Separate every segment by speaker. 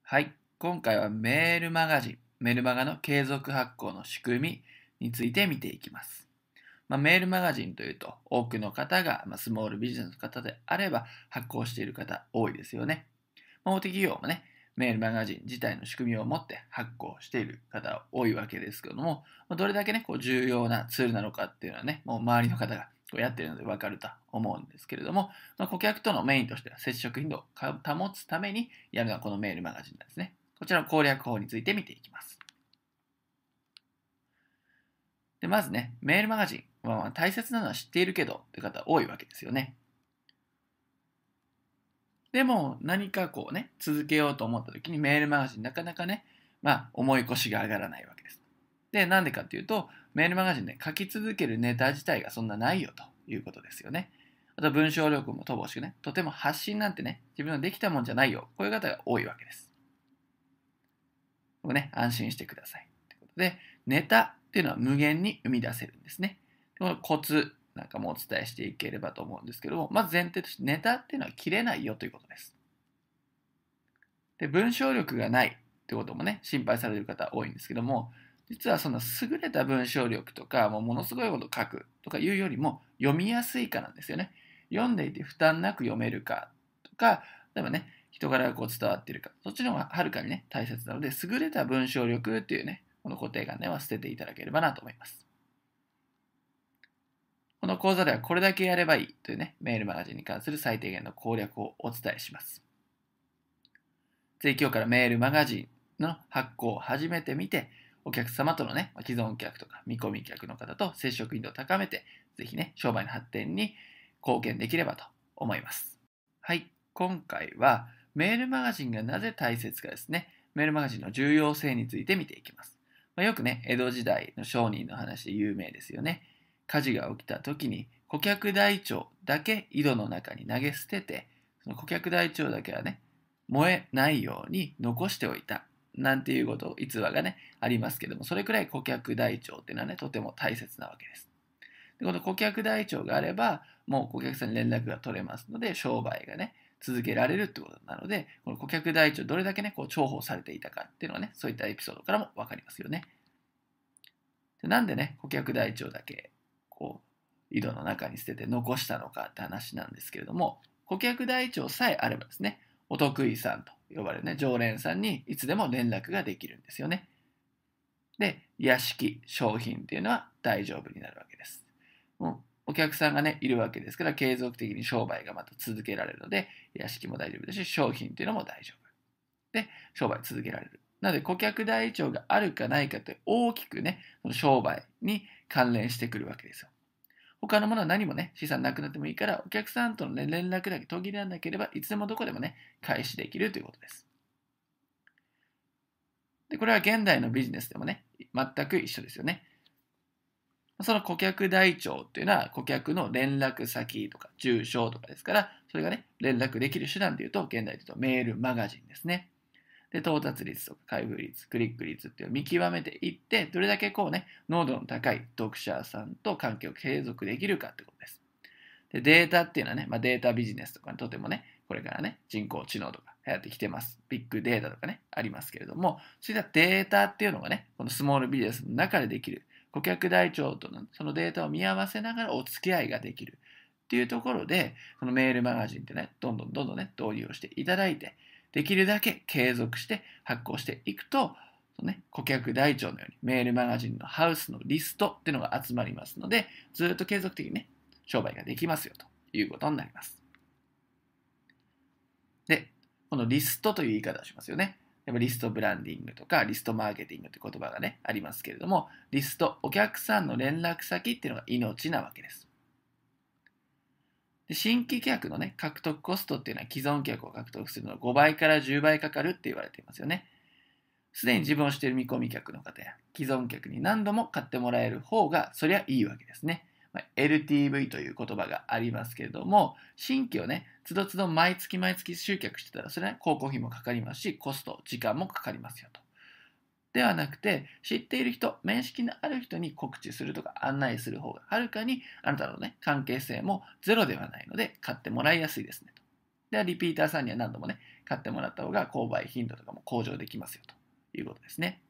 Speaker 1: はい。今回はメールマガジン、メルマガの継続発行の仕組みについて見ていきます。メールマガジンというと、多くの方が、スモールビジネスの方であれば発行している方多いですよね。大手企業もね、メールマガジン自体の仕組みを持って発行している方多いわけですけども、どれだけね、重要なツールなのかっていうのはね、もう周りの方がやっているので分かると思うんですけれども、顧客とのメインとしては接触頻度を保つためにやるのはこのメールマガジンなんですね。こちらの攻略法について見ていきます。で、まずね、メールマガジンは大切なのは知っているけどという方多いわけですよね。でも何か続けようと思った時にメールマガジンなかなかね、重い腰が上がらないわけです。で、なんでかっていうと、メールマガジンで書き続けるネタ自体がそんなないよということですよね。あと文章力も乏しくね、とても発信なんてね、自分のできたもんじゃないよ。こういう方が多いわけです。安心してください。ということで、ネタっていうのは無限に生み出せるんですね。このコツなんかもお伝えしていければと思うんですけども、まず前提としてネタっていうのは切れないよということです。で、文章力がないってこともね、心配される方多いんですけども、実はその優れた文章力とか、ものすごいこと書くとかいうよりも読みやすいかなんですよね。読んでいて負担なく読めるかとか、例えばね、人柄が伝わっているか、そっちの方がはるかにね、大切なので、優れた文章力っていうね、この固定観ねは捨てていただければなと思います。この講座ではこれだけやればいいというね、メールマガジンに関する最低限の攻略をお伝えします。ぜひ今日からメールマガジンの発行を始めてみて、お客様とのね、既存客とか見込み客の方と接触頻度を高めて、ぜひね、商売の発展に貢献できればと思います。はい、今回はメールマガジンがなぜ大切かですね、メールマガジンの重要性について見ていきます。よくね、江戸時代の商人の話で有名ですよね。火事が起きた時に顧客台帳だけ井戸の中に投げ捨てて、その顧客台帳だけはね、燃えないように残しておいたなんていう逸話がねありますけども、それくらい顧客台帳っていうのはねとても大切なわけです。でこの顧客台帳があればもう顧客さんに連絡が取れますので、商売がね続けられるってことなので、この顧客台帳どれだけね重宝されていたかっていうのはね、そういったエピソードからも分かりますよね。でなんでね顧客台帳だけ井戸の中に捨てて残したのかって話なんですけれども、顧客台帳さえあればですね、お得意さんと呼ばれるね、常連さんにいつでも連絡ができるんですよね。で、屋敷、商品っていうのは大丈夫になるわけです。もうお客さんがね、いるわけですから、継続的に商売がまた続けられるので、屋敷も大丈夫ですし、商品っていうのも大丈夫。で、商売続けられる。なので、顧客台帳があるかないかって大きくね、その商売に関連してくるわけですよ。他のものは何もね、資産なくなってもいいから、お客さんとの、ね、連絡だけ途切らなければ、いつでもどこでもね、開始できるということです。で、これは現代のビジネスでもね、全く一緒ですよね。その顧客台帳っていうのは、顧客の連絡先とか住所とかですから、それがね、連絡できる手段でいうと、現代でいうとメールマガジンですね。で、到達率とか開封率、クリック率っていうのを見極めていって、どれだけ濃度の高い読者さんと関係を継続できるかってことです。で、データっていうのはね、データビジネスとかにとてもね、これからね、人工知能とか流行ってきてます。ビッグデータとかね、ありますけれども、そういったデータっていうのがね、このスモールビジネスの中でできる、顧客台帳とのそのデータを見合わせながらお付き合いができるっていうところで、このメールマガジンってね、どんどんね、導入をしていただいて、できるだけ継続して発行していくと、顧客台帳のようにメールマガジンのハウスのリストっていうのが集まりますので、ずっと継続的にね、商売ができますよということになります。で、このリストという言い方をしますよね。リストブランディングとかリストマーケティングという言葉がね、ありますけれども、リスト、お客さんの連絡先っていうのが命なわけです。で新規客のね、獲得コストっていうのは既存客を獲得するのは5倍から10倍かかるって言われていますよね。すでに自分をしている見込み客の方や既存客に何度も買ってもらえる方がそりゃいいわけですね。LTV という言葉がありますけれども、新規をね、つどつど毎月集客してたら、それは、ね、広告費もかかりますし、コスト、時間もかかりますよと。ではなくて、知っている人、面識のある人に告知するとか案内する方がはるかにあなたのね、関係性もゼロではないので買ってもらいやすいですねと。 で、リピーターさんには何度もね、買ってもらった方が購買頻度とかも向上できますよということですね。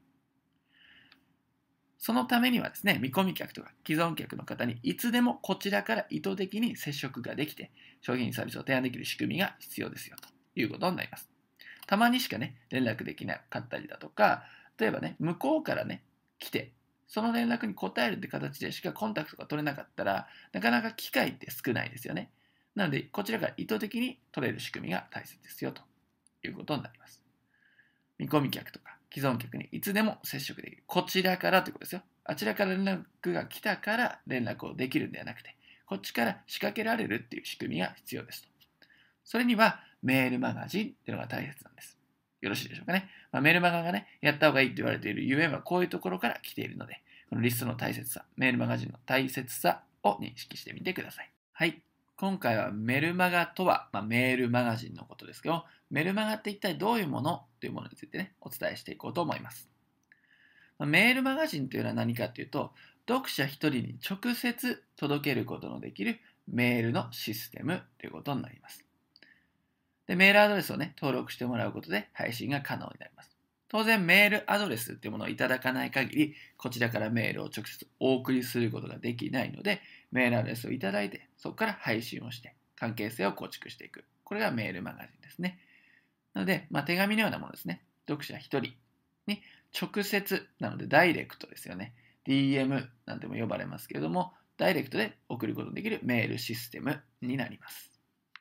Speaker 1: そのためにはですね、見込み客とか既存客の方にいつでもこちらから意図的に接触ができて、商品サービスを提案できる仕組みが必要ですよということになります。たまにしかね、連絡できなかったりだとか、例えばね、向こうからね、来て、その連絡に応えるって形でしかコンタクトが取れなかったら、なかなか機会って少ないですよね。なので、こちらから意図的に取れる仕組みが大切ですよということになります。見込み客とか既存客にいつでも接触できる。こちらからということですよ。あちらから連絡が来たから連絡をできるんではなくて、こっちから仕掛けられるっていう仕組みが必要ですと。それにはメールマガジンっていうのが大切なんです。よろしいでしょうかね。メールマガがね、やった方がいいって言われているゆえんはこういうところから来ているので、このリストの大切さ、メールマガジンの大切さを認識してみてください。はい。今回はメルマガとは、メールマガジンのことですけど、メルマガって一体どういうものというものについてね、お伝えしていこうと思います。メールマガジンというのは何かというと、読者一人に直接届けることのできるメールのシステムということになります。で、メールアドレスをね、登録してもらうことで配信が可能になります。当然、メールアドレスっていうものをいただかない限り、こちらからメールを直接お送りすることができないので、メールアドレスをいただいて、そこから配信をして、関係性を構築していく。これがメールマガジンですね。なので、手紙のようなものですね。読者一人に直接、なのでダイレクトですよね。DM なんても呼ばれますけれども、ダイレクトで送ることのできるメールシステムになります。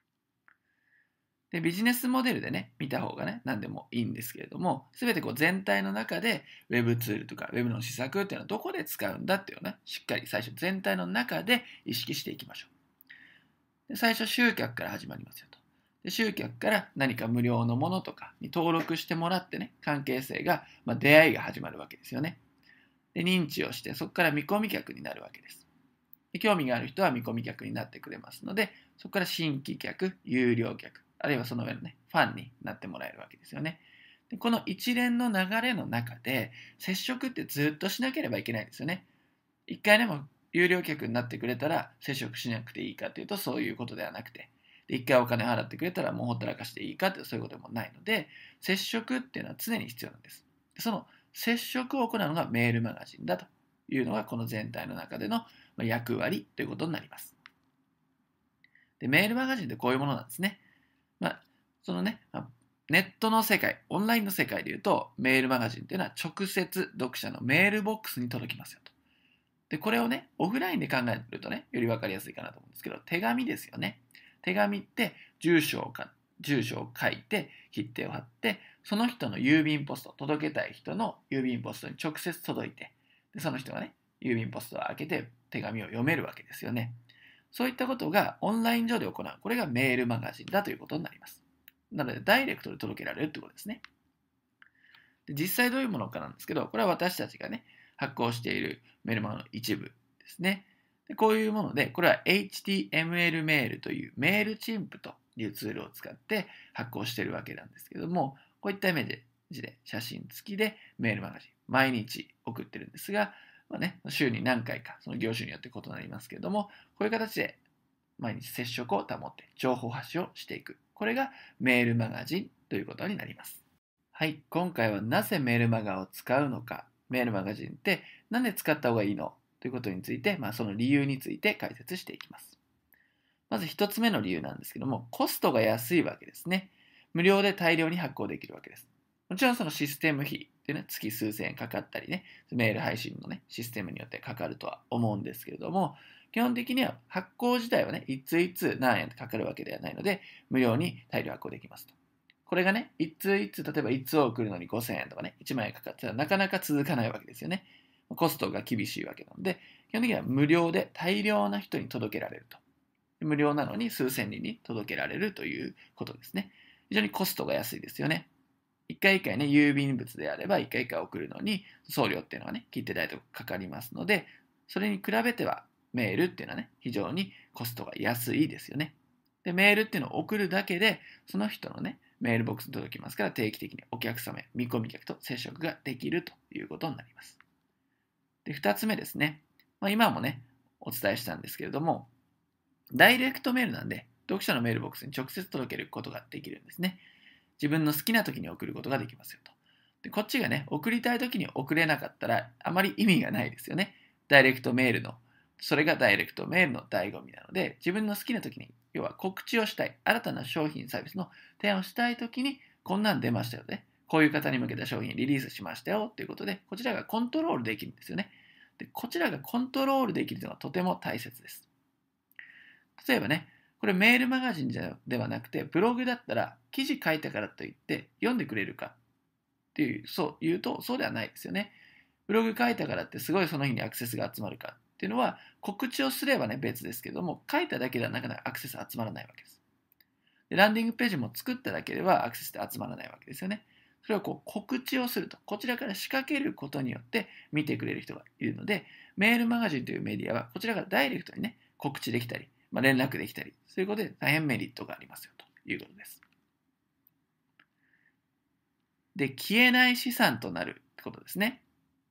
Speaker 1: で、ビジネスモデルでね、見た方がね、何でもいいんですけれども、すべて全体の中で Web ツールとか Web の施策っていうのはどこで使うんだっていうのをね、しっかり最初全体の中で意識していきましょう。で、最初集客から始まりますよと。で、集客から何か無料のものとかに登録してもらってね、関係性が、出会いが始まるわけですよね。で、認知をして、そこから見込み客になるわけです。で、興味がある人は見込み客になってくれますので、そこから新規客、有料客、あるいはその上のね、ファンになってもらえるわけですよね。で、この一連の流れの中で、接触ってずっとしなければいけないですよね。一回でも有料客になってくれたら接触しなくていいかというとそういうことではなくて、一回お金払ってくれたらもうほったらかしていいかってそういうことでもないので、接触っていうのは常に必要なんです。その接触を行うのがメールマガジンだというのがこの全体の中での役割ということになります。で、メールマガジンってこういうものなんですね。そのね、ネットの世界、オンラインの世界でいうと、メールマガジンっていうのは直接読者のメールボックスに届きますよと。で、これをね、オフラインで考えるとね、より分かりやすいかなと思うんですけど、手紙ですよね。手紙って住所を書いて、切手を貼って、その人の郵便ポスト、届けたい人の郵便ポストに直接届いて、でその人がね、郵便ポストを開けて手紙を読めるわけですよね。そういったことがオンライン上で行う。これがメールマガジンだということになります。なので、ダイレクトで届けられるということですね。で、実際どういうものかなんですけど、これは私たちがね、発行しているメールマガの一部ですね。で、こういうもので、これは HTML メールというメールチンプというツールを使って発行しているわけなんですけども、こういったイメージで写真付きでメールマガジン、毎日送ってるんですが、週に何回か、その業種によって異なりますけれども、こういう形で毎日接触を保って情報発信をしていく。これがメールマガジンということになります。はい、今回はなぜメールマガを使うのか、メールマガジンってなんで使った方がいいのということについて、その理由について解説していきます。まず一つ目の理由なんですけども、コストが安いわけですね。無料で大量に発行できるわけです。もちろんそのシステム費ってね、月数千円かかったりね、メール配信のね、システムによってかかるとは思うんですけれども、基本的には発行自体はね、いついつ何円かかるわけではないので、無料に大量発行できますと。これがね、いついつ、例えばいつを送るのに5000円とかね、1万円かかったらなかなか続かないわけですよね。コストが厳しいわけなので、基本的には無料で大量な人に届けられると。無料なのに数千人に届けられるということですね。非常にコストが安いですよね。一回一回ね、郵便物であれば一回一回送るのに送料っていうのはね、切手代とかかかりますので、それに比べてはメールっていうのはね、非常にコストが安いですよね。で、メールっていうのを送るだけで、その人のね、メールボックスに届きますから、定期的にお客様や見込み客と接触ができるということになります。で、二つ目ですね。今もね、お伝えしたんですけれども、ダイレクトメールなんで、 読者のメールボックスに直接届けることができるんですね。自分の好きな時に送ることができますよと。で、こっちがね、送りたい時に送れなかったらあまり意味がないですよね。ダイレクトメールの、それがダイレクトメールの醍醐味なので、自分の好きな時に、要は告知をしたい、新たな商品サービスの提案をしたい時に、こんなん出ましたよね。こういう方に向けた商品リリースしましたよということで、こちらがコントロールできるんですよね。で、こちらがコントロールできるのはとても大切です。例えばね、これメールマガジンではなくて、ブログだったら記事書いたからといって読んでくれるかっていう、そう言うとそうではないですよね。ブログ書いたからってすごいその日にアクセスが集まるかっていうのは、告知をすればね別ですけども、書いただけではなかなかアクセス集まらないわけです。で、ランディングページも作っただけではアクセスって集まらないわけですよね。それをこう告知をすると、こちらから仕掛けることによって見てくれる人がいるので、メールマガジンというメディアはこちらがダイレクトにね告知できたり、連絡できたり、そういうことで大変メリットがありますよということです。で、消えない資産となるってことですね。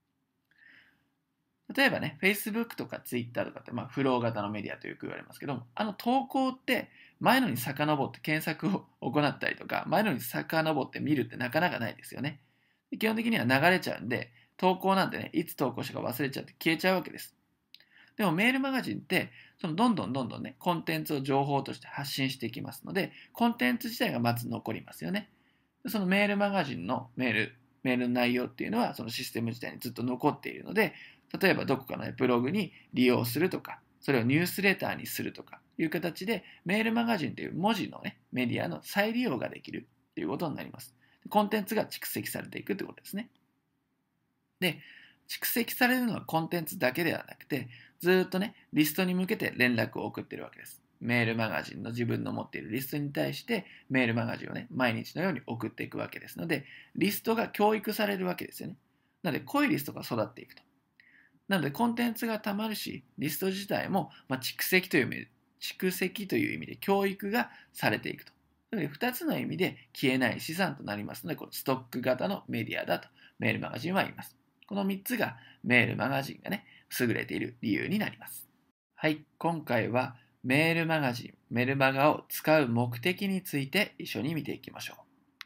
Speaker 1: 例えばね、Facebook とか Twitter とかって、フロー型のメディアとよく言われますけども、投稿って前のに遡って検索を行ったりとか、前のに遡って見るってなかなかないですよね。基本的には流れちゃうんで、投稿なんてね、いつ投稿したか忘れちゃって消えちゃうわけです。でもメールマガジンって、どんどんね、コンテンツを情報として発信していきますので、コンテンツ自体がまず残りますよね。そのメールマガジンのメールの内容っていうのは、そのシステム自体にずっと残っているので、例えばどこかの、ブログに利用するとか、それをニュースレターにするとかいう形で、メールマガジンという文字のね、メディアの再利用ができるということになります。コンテンツが蓄積されていくということですね。で、蓄積されるのはコンテンツだけではなくて、ずっとね、リストに向けて連絡を送っているわけです。メールマガジンの自分の持っているリストに対して、メールマガジンをね、毎日のように送っていくわけですので、リストが教育されるわけですよね。なので、濃いリストが育っていくと。なので、コンテンツがたまるし、リスト自体も、蓄積という意味で教育がされていくと。なので、2つの意味で消えない資産となりますので、このストック型のメディアだとメールマガジンは言います。この3つがメールマガジンがね、優れている理由になります。はい、今回はメールマガジン、メルマガを使う目的について一緒に見ていきましょ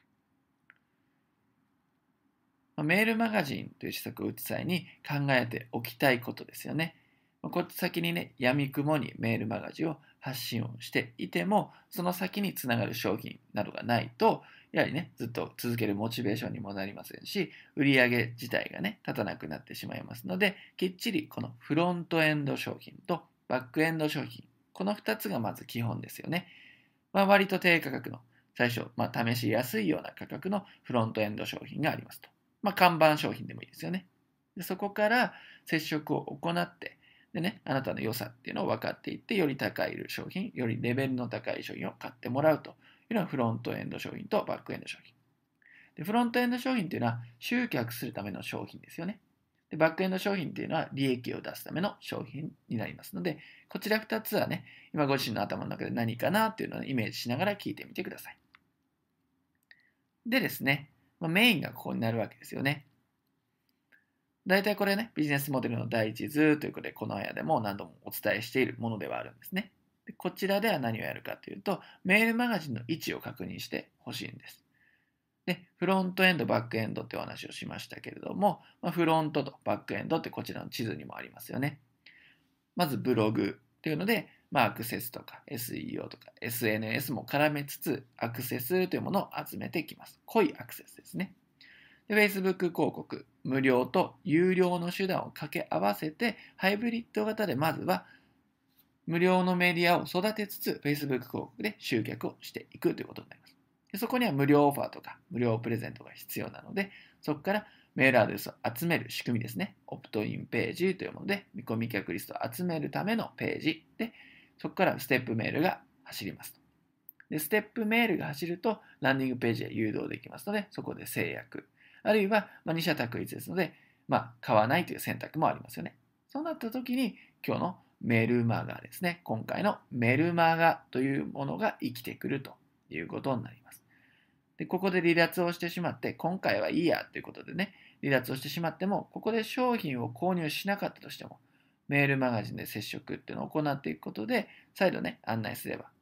Speaker 1: う。メールマガジンという施策を打つ際に考えておきたいことですよね。こっち先にね、闇雲にメールマガジンを発信をしていても、その先につながる商品などがないと、やはりね、ずっと続けるモチベーションにもなりませんし、売上自体がね、立たなくなってしまいますので、きっちりこのフロントエンド商品とバックエンド商品、この2つがまず基本ですよね。割と低価格の、最初、試しやすいような価格のフロントエンド商品がありますと。看板商品でもいいですよね。で、そこから接触を行って、でね、あなたの良さっていうのを分かっていって、より高い商品、よりレベルの高い商品を買ってもらうというのはフロントエンド商品とバックエンド商品。で、フロントエンド商品っていうのは集客するための商品ですよね。で、バックエンド商品っていうのは利益を出すための商品になりますので、こちら2つはね、今ご自身の頭の中で何かなっていうのをイメージしながら聞いてみてください。でですね、メインがここになるわけですよね。大体これね、ビジネスモデルの第一図ということで、この部屋でも何度もお伝えしているものではあるんですね。で、こちらでは何をやるかというと、メールマガジンの位置を確認してほしいんです。で、フロントエンド、バックエンドってお話をしましたけれども、フロントとバックエンドってこちらの地図にもありますよね。まずブログっていうので、アクセスとか SEO とか SNS も絡めつつ、アクセスというものを集めていきます。濃いアクセスですね。で、Facebook 広告、無料と有料の手段を掛け合わせて、ハイブリッド型でまずは無料のメディアを育てつつ、Facebook 広告で集客をしていくということになります。で、そこには無料オファーとか無料プレゼントが必要なので、そこからメールアドレスを集める仕組みですね。オプトインページというもので、見込み客リストを集めるためのページで、そこからステップメールが走りますと。で、ステップメールが走ると、ランディングページへ誘導できますので、そこで制約。あるいは、二者択一ですので、買わないという選択もありますよね。そうなった時に、今日のメルマガですね。今回のメルマガというものが生きてくるということになります。で、ここで離脱をしてしまって、今回はいいやということでね、離脱をしてしまっても、ここで商品を購入しなかったとしても、メールマガジンで接触っていうのを行っていくことで、再度ね、案内すれば、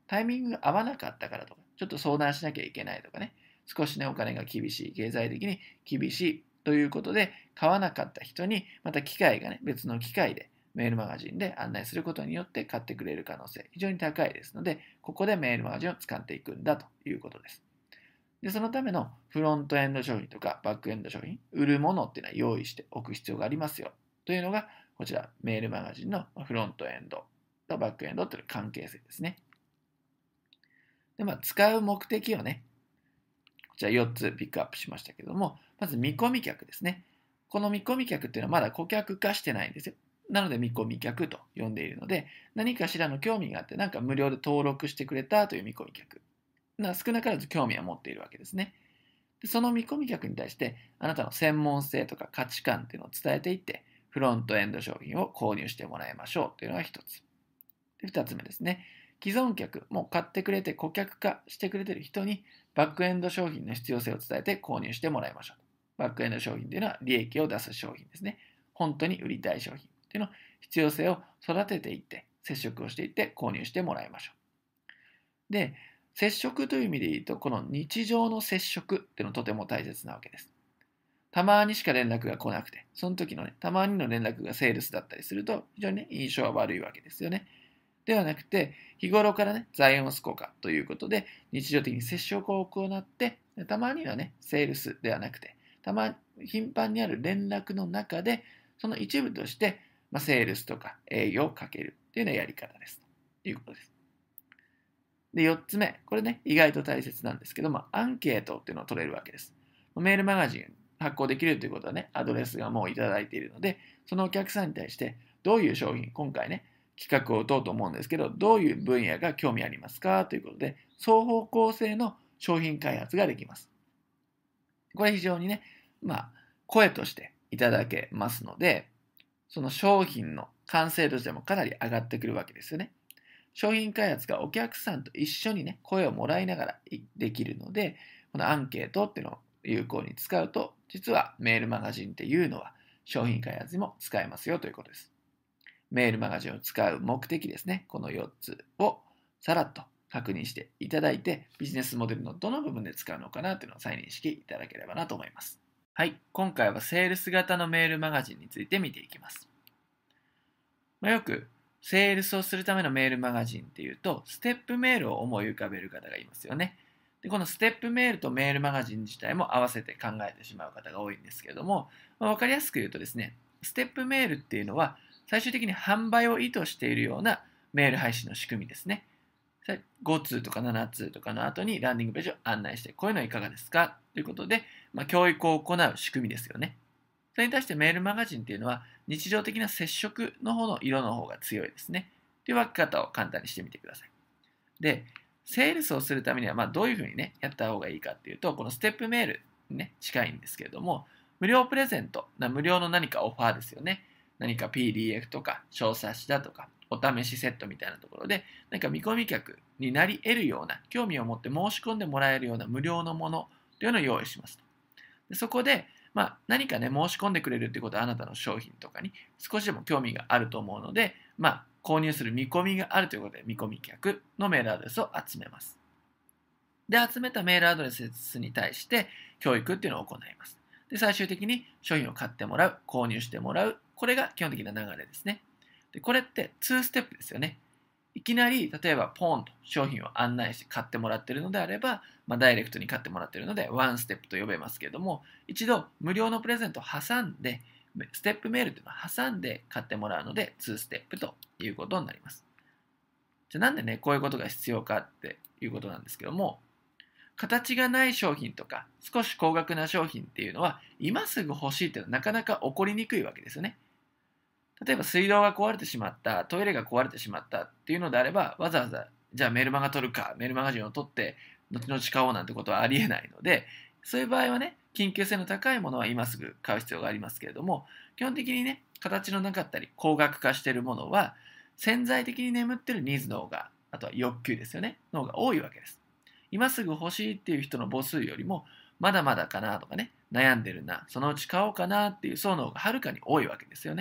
Speaker 1: タイミングが合わなかったからとか、ちょっと相談しなきゃいけないとかね、少しね、お金が厳しい、経済的に厳しいということで、買わなかった人に、また機会がね、別の機会でメールマガジンで案内することによって買ってくれる可能性、非常に高いですので、ここでメールマガジンを使っていくんだということです。で、そのためのフロントエンド商品とかバックエンド商品、売るものっていうのは用意しておく必要がありますよというのが、こちらメールマガジンのフロントエンドとバックエンドという関係性ですね。で、使う目的をね、こちら4つピックアップしましたけども、まず見込み客ですね。この見込み客っていうのはまだ顧客化してないんですよ。なので見込み客と呼んでいるので、何かしらの興味があって、なんか無料で登録してくれたという見込み客。少なからず興味は持っているわけですね。で、その見込み客に対して、あなたの専門性とか価値観っていうのを伝えていって、フロントエンド商品を購入してもらいましょうというのが一つ。で、二つ目ですね。既存客、もう買ってくれて顧客化してくれている人に、バックエンド商品の必要性を伝えて購入してもらいましょう。バックエンド商品というのは利益を出す商品ですね。本当に売りたい商品というの必要性を育てていって、接触をしていって購入してもらいましょう。で、接触という意味で言うと、この日常の接触っていうのはとても大切なわけです。たまにしか連絡が来なくて、その時のね、たまにの連絡がセールスだったりすると、非常にね、印象は悪いわけですよね。ではなくて、日頃からね、ザイオンス効果ということで、日常的に接触を行って、たまにはね、セールスではなくて、頻繁にある連絡の中で、その一部として、セールスとか営業をかけるというようなやり方です。ということです。で、4つ目。これね、意外と大切なんですけども、アンケートっていうのを取れるわけです。メールマガジン発行できるということはね、アドレスがもういただいているので、そのお客さんに対して、どういう商品、今回ね、企画を打とうと思うんですけど、どういう分野が興味ありますかということで、双方向性の商品開発ができます。これ非常にね、声としていただけますので、その商品の完成度としてもかなり上がってくるわけですよね。商品開発がお客さんと一緒にね、声をもらいながらできるので、このアンケートっていうのを有効に使うと、実はメールマガジンっていうのは商品開発にも使えますよということです。メールマガジンを使う目的ですね。この4つをさらっと確認していただいて、ビジネスモデルのどの部分で使うのかなというのを再認識いただければなと思います。はい、今回はセールス型のメールマガジンについて見ていきます。よくセールスをするためのメールマガジンっていうと、ステップメールを思い浮かべる方がいますよね。で、このステップメールとメールマガジン自体も合わせて考えてしまう方が多いんですけれども、わかりやすく言うとですね、ステップメールっていうのは、最終的に販売を意図しているようなメール配信の仕組みですね。5通とか7通とかの後にランディングページを案内して、こういうのいかがですかということで、教育を行う仕組みですよね。それに対してメールマガジンっていうのは日常的な接触の方の色の方が強いですね。という分け方を簡単にしてみてください。で、セールスをするためにはどういうふうにね、やった方がいいかっていうと、このステップメールにね、近いんですけれども、無料プレゼント、無料の何かオファーですよね。何か PDF とか小冊子だとかお試しセットみたいなところで何か見込み客になり得るような興味を持って申し込んでもらえるような無料のものというのを用意しますと。でそこで何かね申し込んでくれるってことはあなたの商品とかに少しでも興味があると思うので購入する見込みがあるということで見込み客のメールアドレスを集めます。で集めたメールアドレスに対して教育っていうのを行います。で最終的に商品を買ってもらう、購入してもらう、これが基本的な流れですね。でこれって2ステップですよね。いきなり例えばポーンと商品を案内して買ってもらっているのであれば、ダイレクトに買ってもらっているので1ステップと呼べますけれども、一度無料のプレゼントを挟んでステップメールというのを挟んで買ってもらうので2ステップということになります。じゃあなんでねこういうことが必要かっていうことなんですけども、形がない商品とか少し高額な商品っていうのは今すぐ欲しいっていうのはなかなか起こりにくいわけですよね。例えば水道が壊れてしまった、トイレが壊れてしまったっていうのであれば、わざわざじゃあメルマガ取るか、メルマガジンを取って後々買おうなんてことはありえないので、そういう場合はね、緊急性の高いものは今すぐ買う必要がありますけれども、基本的にね、形のなかったり高額化しているものは潜在的に眠っているニーズの方が、あとは欲求ですよね、の方が多いわけです。今すぐ欲しいっていう人の母数よりも、まだまだかなとかね、悩んでるな、そのうち買おうかなっていう層の方がはるかに多いわけですよね。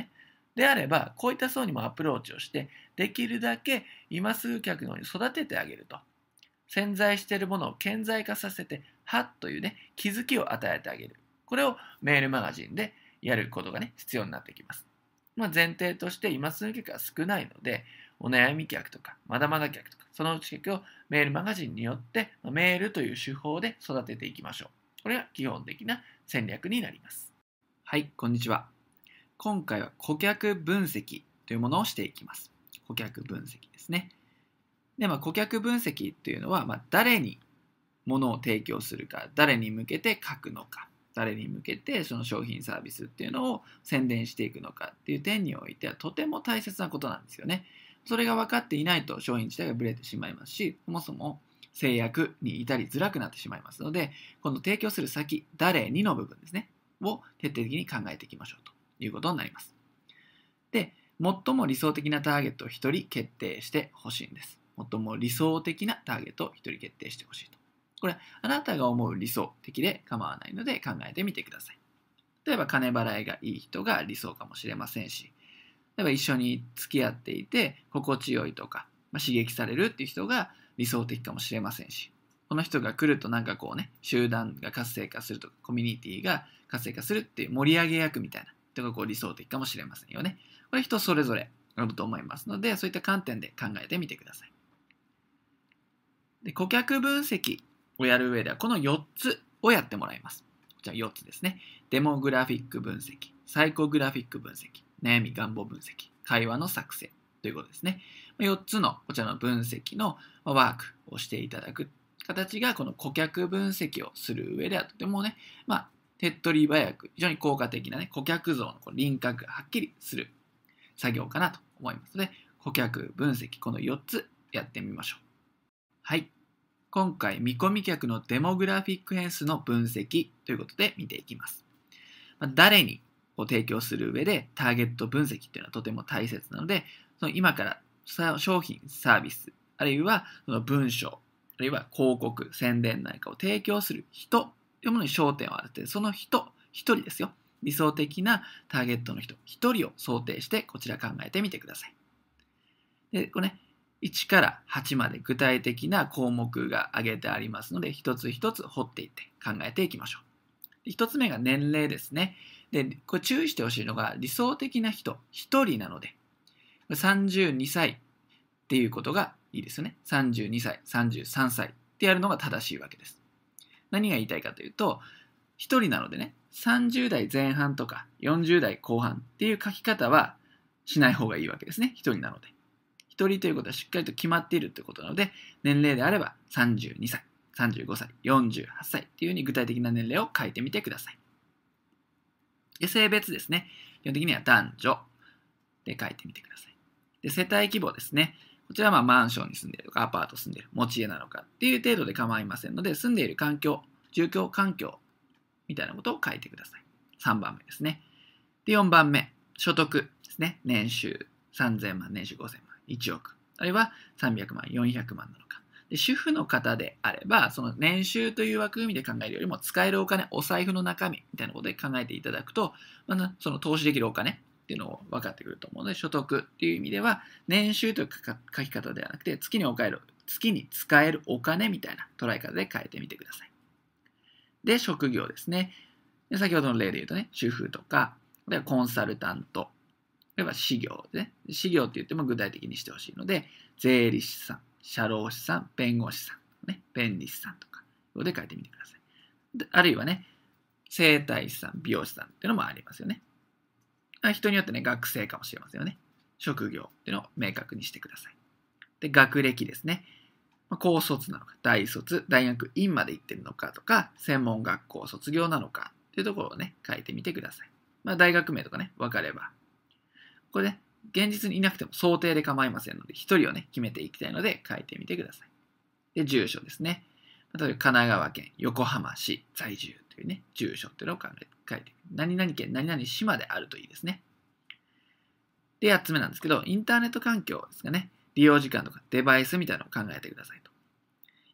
Speaker 1: であれば、こういった層にもアプローチをして、できるだけ今すぐ客のように育ててあげると。潜在しているものを顕在化させて、はっというね、気づきを与えてあげる。これをメールマガジンでやることがね、必要になってきます。前提として今すぐ客が少ないので、お悩み客とか、まだまだ客とか、そのうち客をメールマガジンによって、メールという手法で育てていきましょう。これが基本的な戦略になります。はい、こんにちは。今回は顧客分析というものをしていきます。顧客分析ですね。で、顧客分析というのは、誰に物を提供するか、誰に向けて書くのか、誰に向けてその商品サービスっていうのを宣伝していくのかっていう点においてはとても大切なことなんですよね。それが分かっていないと商品自体がブレてしまいますし、そもそも制約に至りづらくなってしまいますので、この提供する先、誰にの部分ですね、を徹底的に考えていきましょうということになります。で、最も理想的なターゲットを1人決定してほしいんです。最も理想的なターゲットを1人決定してほしいと。これ、あなたが思う理想的で構わないので考えてみてください。例えば、金払いがいい人が理想かもしれませんし、例えば一緒に付き合っていて心地よいとか、刺激されるっていう人が理想的かもしれませんし、この人が来ると集団が活性化するとか、コミュニティが活性化するっていう盛り上げ役みたいな人が理想的かもしれませんよね。これ人それぞれあると思いますので、そういった観点で考えてみてください。で、顧客分析をやる上では、この4つをやってもらいます。こちら4つですね。デモグラフィック分析、サイコグラフィック分析、悩み願望分析、会話の作成ということですね。4つのこちらの分析のワークをしていただく形が、この顧客分析をする上ではとてもね、手っ取り早く、非常に効果的なね、顧客像の輪郭がはっきりする作業かなと思いますので、顧客分析、この4つやってみましょう。はい。今回、見込み客のデモグラフィック変数の分析ということで見ていきます。誰に提供する上でターゲット分析というのはとても大切なので、その今から商品、サービス、あるいはその文章、あるいは広告、宣伝なんかを提供する人というものに焦点を当てて、その人、一人ですよ。理想的なターゲットの人、一人を想定してこちら考えてみてください。で、これね、1から8まで具体的な項目が挙げてありますので、一つ一つ掘っていって考えていきましょう。1つ目が年齢ですね。で、これ注意してほしいのが、理想的な人、1人なので、32歳っていうことがいいですよね。32歳、33歳ってやるのが正しいわけです。何が言いたいかというと、1人なのでね、30代前半とか40代後半っていう書き方はしない方がいいわけですね。1人なので。1人ということはしっかりと決まっているということなので、年齢であれば32歳、35歳、48歳っていうふうに具体的な年齢を書いてみてください。で、性別ですね。基本的には男女で書いてみてください。で、世帯規模ですね。こちらはマンションに住んでいるとか、アパート住んでいる、持ち家なのかっていう程度で構いませんので、住んでいる環境、住居環境みたいなことを書いてください。3番目ですね。で、4番目、所得ですね。年収3000万、年収5000万、1億、あるいは300万、400万なのか。で、主婦の方であれば、その年収という枠組みで考えるよりも、使えるお金、お財布の中身みたいなことで考えていただくと、その投資できるお金っていうのを分かってくると思うので、所得っていう意味では、年収という書き方ではなくて、月に使えるお金みたいな捉え方で変えてみてください。で、職業ですね。で、先ほどの例で言うとね、主婦とか、コンサルタント、例えば事業ですね。事業って言っても具体的にしてほしいので、税理士さん、社労士さん、弁護士さん、弁理士さんとか、ここで書いてみてください。で、あるいはね、整体師さん、美容師さんっていうのもありますよね。人によってね、学生かもしれませんよね。職業っていうのを明確にしてください。で、学歴ですね。高卒なのか、大卒、大学院まで行ってるのかとか、専門学校卒業なのかっていうところをね、書いてみてください。大学名とかね、分かれば。これね、現実にいなくても想定で構いませんので、一人をね、決めていきたいので書いてみてください。で、住所ですね。例えば神奈川県横浜市在住というね、住所っていうのを書いて、何々県何々市まであるといいですね。で、8つ目なんですけど、インターネット環境ですかね。利用時間とかデバイスみたいなのを考えてくださいと。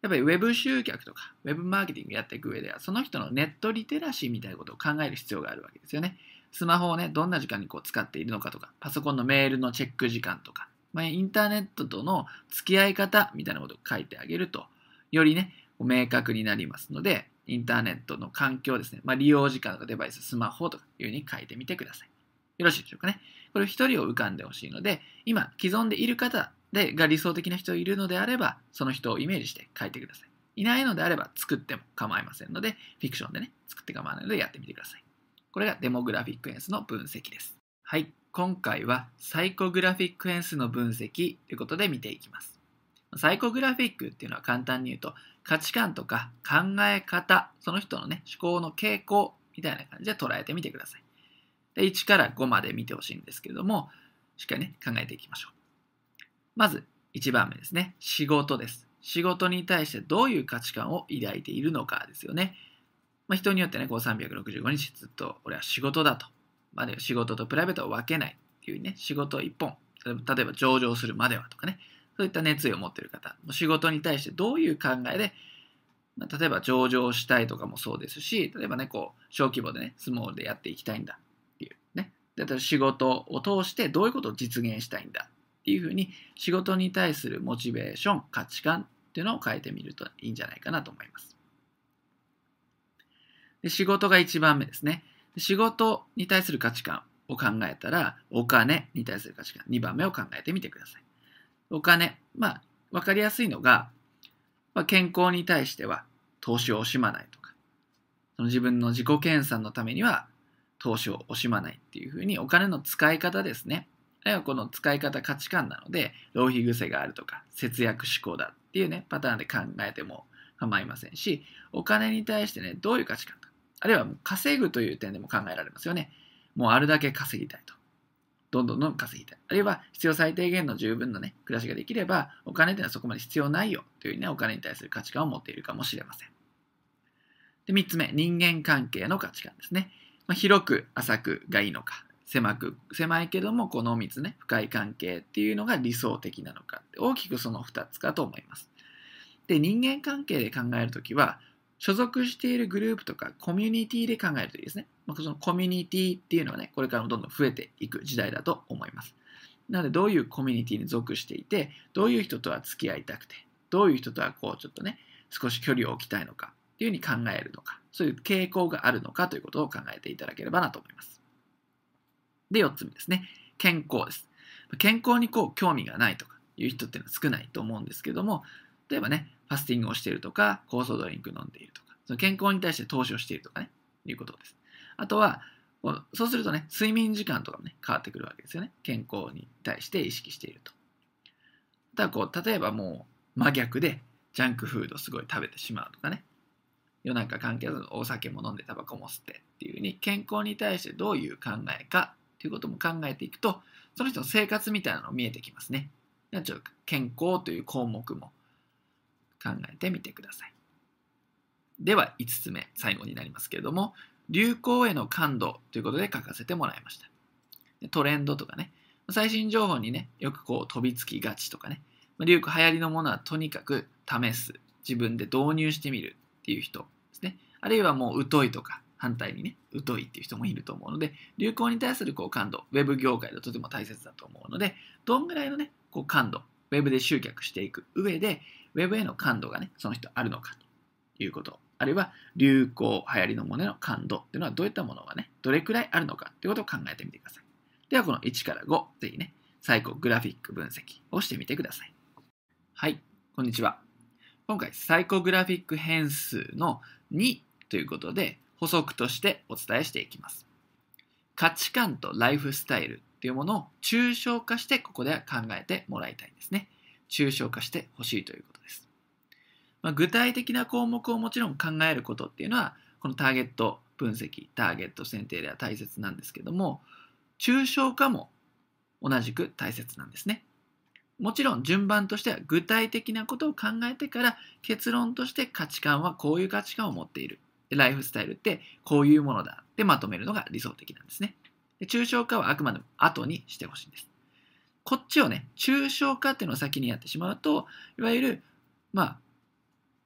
Speaker 1: やっぱりウェブ集客とかウェブマーケティングやっていく上では、その人のネットリテラシーみたいなことを考える必要があるわけですよね。スマホをね、どんな時間に使っているのかとか、パソコンのメールのチェック時間とか、インターネットとの付き合い方みたいなことを書いてあげると、よりね、明確になりますので、インターネットの環境ですね、利用時間とかデバイス、スマホとかいうふうに書いてみてください。よろしいでしょうかね。これ一人を浮かんでほしいので、今既存でいる方が理想的な人いるのであれば、その人をイメージして書いてください。いないのであれば作っても構いませんので、フィクションでね、作って構わないのでやってみてください。これがデモグラフィック変数の分析です。はい、今回はサイコグラフィック変数の分析ということで見ていきます。サイコグラフィックっていうのは簡単に言うと、価値観とか考え方、その人のね、思考の傾向みたいな感じで捉えてみてください。で、1から5まで見てほしいんですけれども、しっかりね、考えていきましょう。まず、1番目ですね。仕事です。仕事に対してどういう価値観を抱いているのかですよね。人によってね、365日ずっと俺は仕事だと。仕事とプライベートを分けないっていうね、仕事一本。例えば上場するまではとかね、そういった熱意を持っている方、仕事に対してどういう考えで、例えば上場したいとかもそうですし、例えばね、小規模でね、スモールでやっていきたいんだっていうね。で、仕事を通してどういうことを実現したいんだっていうふうに、仕事に対するモチベーション、価値観っていうのを変えてみるといいんじゃないかなと思います。で、仕事が1番目ですね。仕事に対する価値観を考えたら、お金に対する価値観、2番目を考えてみてください。お金、わかりやすいのが、健康に対しては投資を惜しまないとか、その自分の自己研鑽のためには投資を惜しまないっていうふうに、お金の使い方ですね。あるいはこの使い方価値観なので、浪費癖があるとか、節約志向だっていうね、パターンで考えても構いませんし、お金に対してね、どういう価値観か、あるいは稼ぐという点でも考えられますよね。もうあるだけ稼ぎたいと。どんどん稼ぎたい。あるいは必要最低限の十分なね、暮らしができれば、お金っていうのはそこまで必要ないよというね、お金に対する価値観を持っているかもしれません。で、3つ目、人間関係の価値観ですね。広く浅くがいいのか、狭いけども濃密ね、深い関係っていうのが理想的なのか、大きくその2つかと思います。で、人間関係で考えるときは、所属しているグループとかコミュニティで考えるといいですね。そのコミュニティっていうのはね、これからもどんどん増えていく時代だと思います。なので、どういうコミュニティに属していて、どういう人とは付き合いたくて、どういう人とはちょっとね、少し距離を置きたいのかっていうふうに考えるのか、そういう傾向があるのかということを考えていただければなと思います。で、4つ目ですね。健康です。健康に興味がないとかいう人っていうのは少ないと思うんですけども、例えばね、ファスティングをしているとか、酵素ドリンク飲んでいるとか、その健康に対して投資をしているとかね、いうことです。あとは、そうするとね、睡眠時間とかもね、変わってくるわけですよね。健康に対して意識していると。ただ例えばもう真逆で、ジャンクフードをすごい食べてしまうとかね、夜中関係ずお酒も飲んでタバコも吸ってっていうふうに、健康に対してどういう考えかということも考えていくと、その人の生活みたいなのが見えてきますね。ちょっと健康という項目も考えてみてください。では5つ目、最後になりますけれども、流行への感度ということで書かせてもらいました。トレンドとかね、最新情報にね、よく飛びつきがちとかね、流行りのものはとにかく試す、自分で導入してみるっていう人ですね。あるいはもう疎いとか、反対にね、疎いっていう人もいると思うので、流行に対する感度、ウェブ業界でとても大切だと思うので、どんぐらいのね、感度、ウェブで集客していく上で、ウェブへの感度がね、その人あるのかということ。あるいは流行、流行りのものへの感度っていうのはどういったものがね、どれくらいあるのかということを考えてみてください。ではこの1から5、ぜひね、サイコグラフィック分析をしてみてください。はい、こんにちは。今回、サイコグラフィック変数の2ということで、補足としてお伝えしていきます。価値観とライフスタイルというものを抽象化してここでは考えてもらいたいんですね。抽象化してほしいということです。具体的な項目をもちろん考えることっていうのは、このターゲット分析、ターゲット選定では大切なんですけども、抽象化も同じく大切なんですね。もちろん順番としては具体的なことを考えてから結論として価値観はこういう価値観を持っている。ライフスタイルってこういうものだってまとめるのが理想的なんですね。で、抽象化はあくまでも後にしてほしいんです。こっちをね、抽象化っていうのを先にやってしまうと、いわゆる、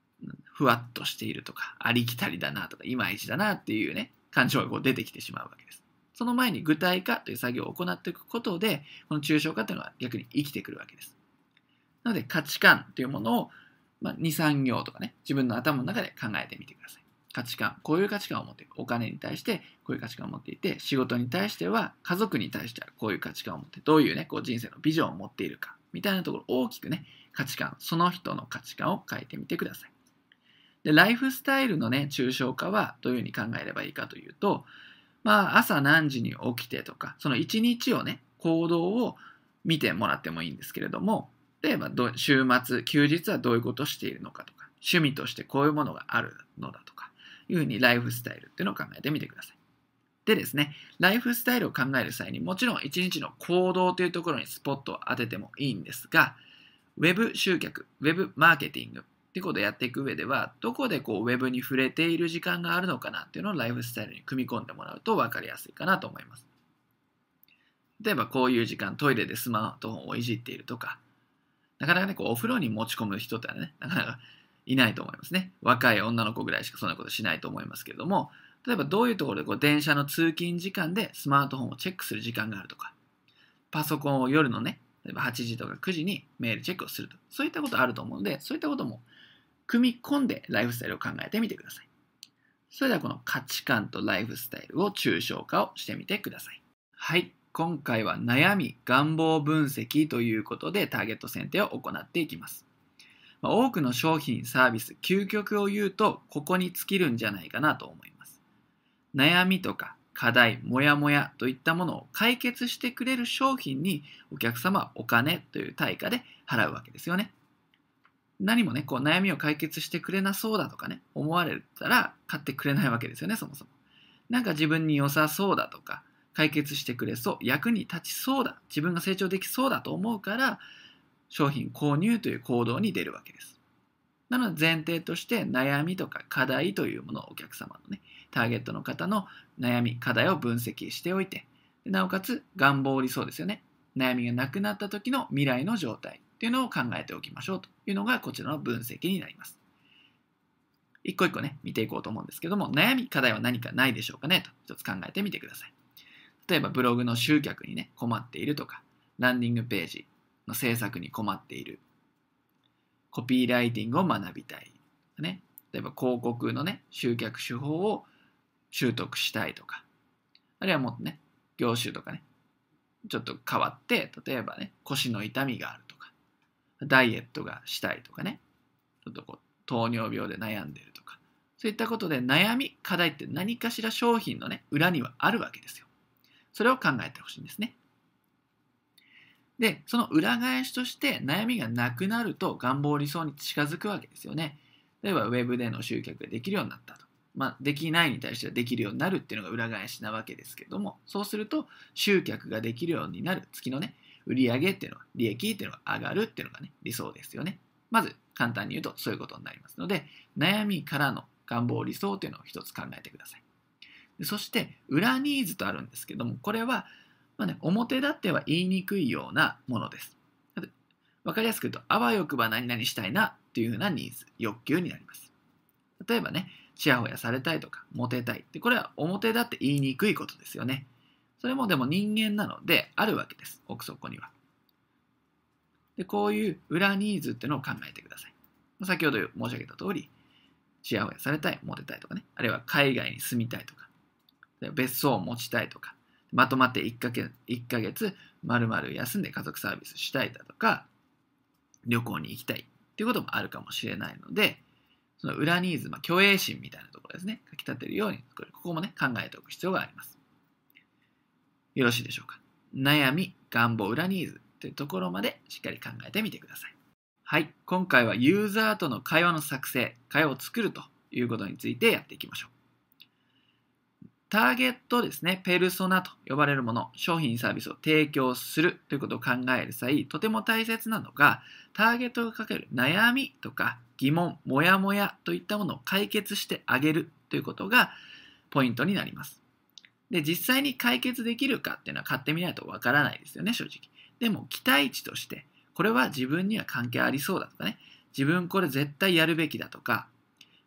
Speaker 1: ふわっとしているとか、ありきたりだなとか、いまいちだなっていうね、感情が出てきてしまうわけです。その前に具体化という作業を行っていくことで、この抽象化というのは逆に生きてくるわけです。なので価値観というものを、2、3行とかね、自分の頭の中で考えてみてください。価値観、こういう価値観を持っている。お金に対してこういう価値観を持っていて、仕事に対しては、家族に対してはこういう価値観を持って、どういうね、人生のビジョンを持っているか、みたいなところを大きくね、価値観、その人の価値観を変えてみてください。で、ライフスタイルのね、抽象化はどういうふうに考えればいいかというと、朝何時に起きてとか、その一日をね、行動を見てもらってもいいんですけれども、例えば週末、休日はどういうことをしているのかとか、趣味としてこういうものがあるのだとか、いうふうにライフスタイルっていうのを考えてみてください。でですね、ライフスタイルを考える際にもちろん一日の行動というところにスポットを当ててもいいんですが、ウェブ集客、ウェブマーケティングっていうことをやっていく上では、どこでウェブに触れている時間があるのかなっていうのをライフスタイルに組み込んでもらうと分かりやすいかなと思います。例えばこういう時間トイレでスマートフォンをいじっているとか、なかなかね、お風呂に持ち込む人ってね、なかなかいないと思いますね。若い女の子ぐらいしかそんなことしないと思いますけれども、例えばどういうところで電車の通勤時間でスマートフォンをチェックする時間があるとか、パソコンを夜のね、例えば8時とか9時にメールチェックをすると。そういったことあると思うので、そういったことも組み込んでライフスタイルを考えてみてください。それではこの価値観とライフスタイルを抽象化をしてみてください。はい。今回は悩み、願望分析ということでターゲット選定を行っていきます。多くの商品、サービス、究極を言うとここに尽きるんじゃないかなと思います。悩みとか課題、モヤモヤといったものを解決してくれる商品にお客様はお金という対価で払うわけですよね。何もね、悩みを解決してくれなそうだとかね、思われたら買ってくれないわけですよね、そもそも。なんか自分に良さそうだとか、解決してくれそう、役に立ちそうだ、自分が成長できそうだと思うから、商品購入という行動に出るわけです。なので前提として悩みとか課題というものをお客様のね、ターゲットの方の悩み、課題を分析しておいて、なおかつ願望理想ですよね。悩みがなくなった時の未来の状態っていうのを考えておきましょうというのがこちらの分析になります。一個一個ね、見ていこうと思うんですけども、悩み、課題は何かないでしょうかねと一つ考えてみてください。例えばブログの集客にね、困っているとか、ランディングページの制作に困っている、コピーライティングを学びたい、ね、例えば広告のね、集客手法を習得したいとか、あるいはもっとね、業種とかね、ちょっと変わって、例えばね、腰の痛みがあるとか、ダイエットがしたいとかね、ちょっと糖尿病で悩んでいるとか、そういったことで悩み、課題って何かしら商品のね、裏にはあるわけですよ。それを考えてほしいんですね。で、その裏返しとして悩みがなくなると願望理想に近づくわけですよね。例えばウェブでの集客ができるようになったと。できないに対してはできるようになるっていうのが裏返しなわけですけども、そうすると集客ができるようになる月のね、売上っていうのは、利益っていうのが上がるっていうのがね、理想ですよね。まず簡単に言うとそういうことになりますので、悩みからの願望理想っていうのを一つ考えてください。でそして裏ニーズとあるんですけども、これは表立っては言いにくいようなものです。わかりやすく言うと、あわよくば何々したいなっていうふうなニーズ、欲求になります。例えばね、ちやほやされたいとか、モテたいって、これは表立って言いにくいことですよね。それもでも人間なのであるわけです、奥底には。で、こういう裏ニーズっていうのを考えてください。先ほど申し上げた通り、ちやほやされたい、モテたいとかね、あるいは海外に住みたいとか、別荘を持ちたいとか、まとまって1ヶ月丸々休んで家族サービスしたいだとか、旅行に行きたいっていうこともあるかもしれないので、その裏ニーズ、虚栄心みたいなところですね、書き立てるように、ここもね、考えておく必要があります。よろしいでしょうか。悩み、願望、裏ニーズというところまでしっかり考えてみてください。はい、今回はユーザーとの会話の作成、会話を作るということについてやっていきましょう。ターゲットですね、ペルソナと呼ばれるもの、商品サービスを提供するということを考える際、とても大切なのが、ターゲットがかける悩みとか疑問、モヤモヤといったものを解決してあげるということがポイントになります。で、実際に解決できるかっていうのは買ってみないとわからないですよね、正直。でも、期待値として、これは自分には関係ありそうだとかね、自分これ絶対やるべきだとか、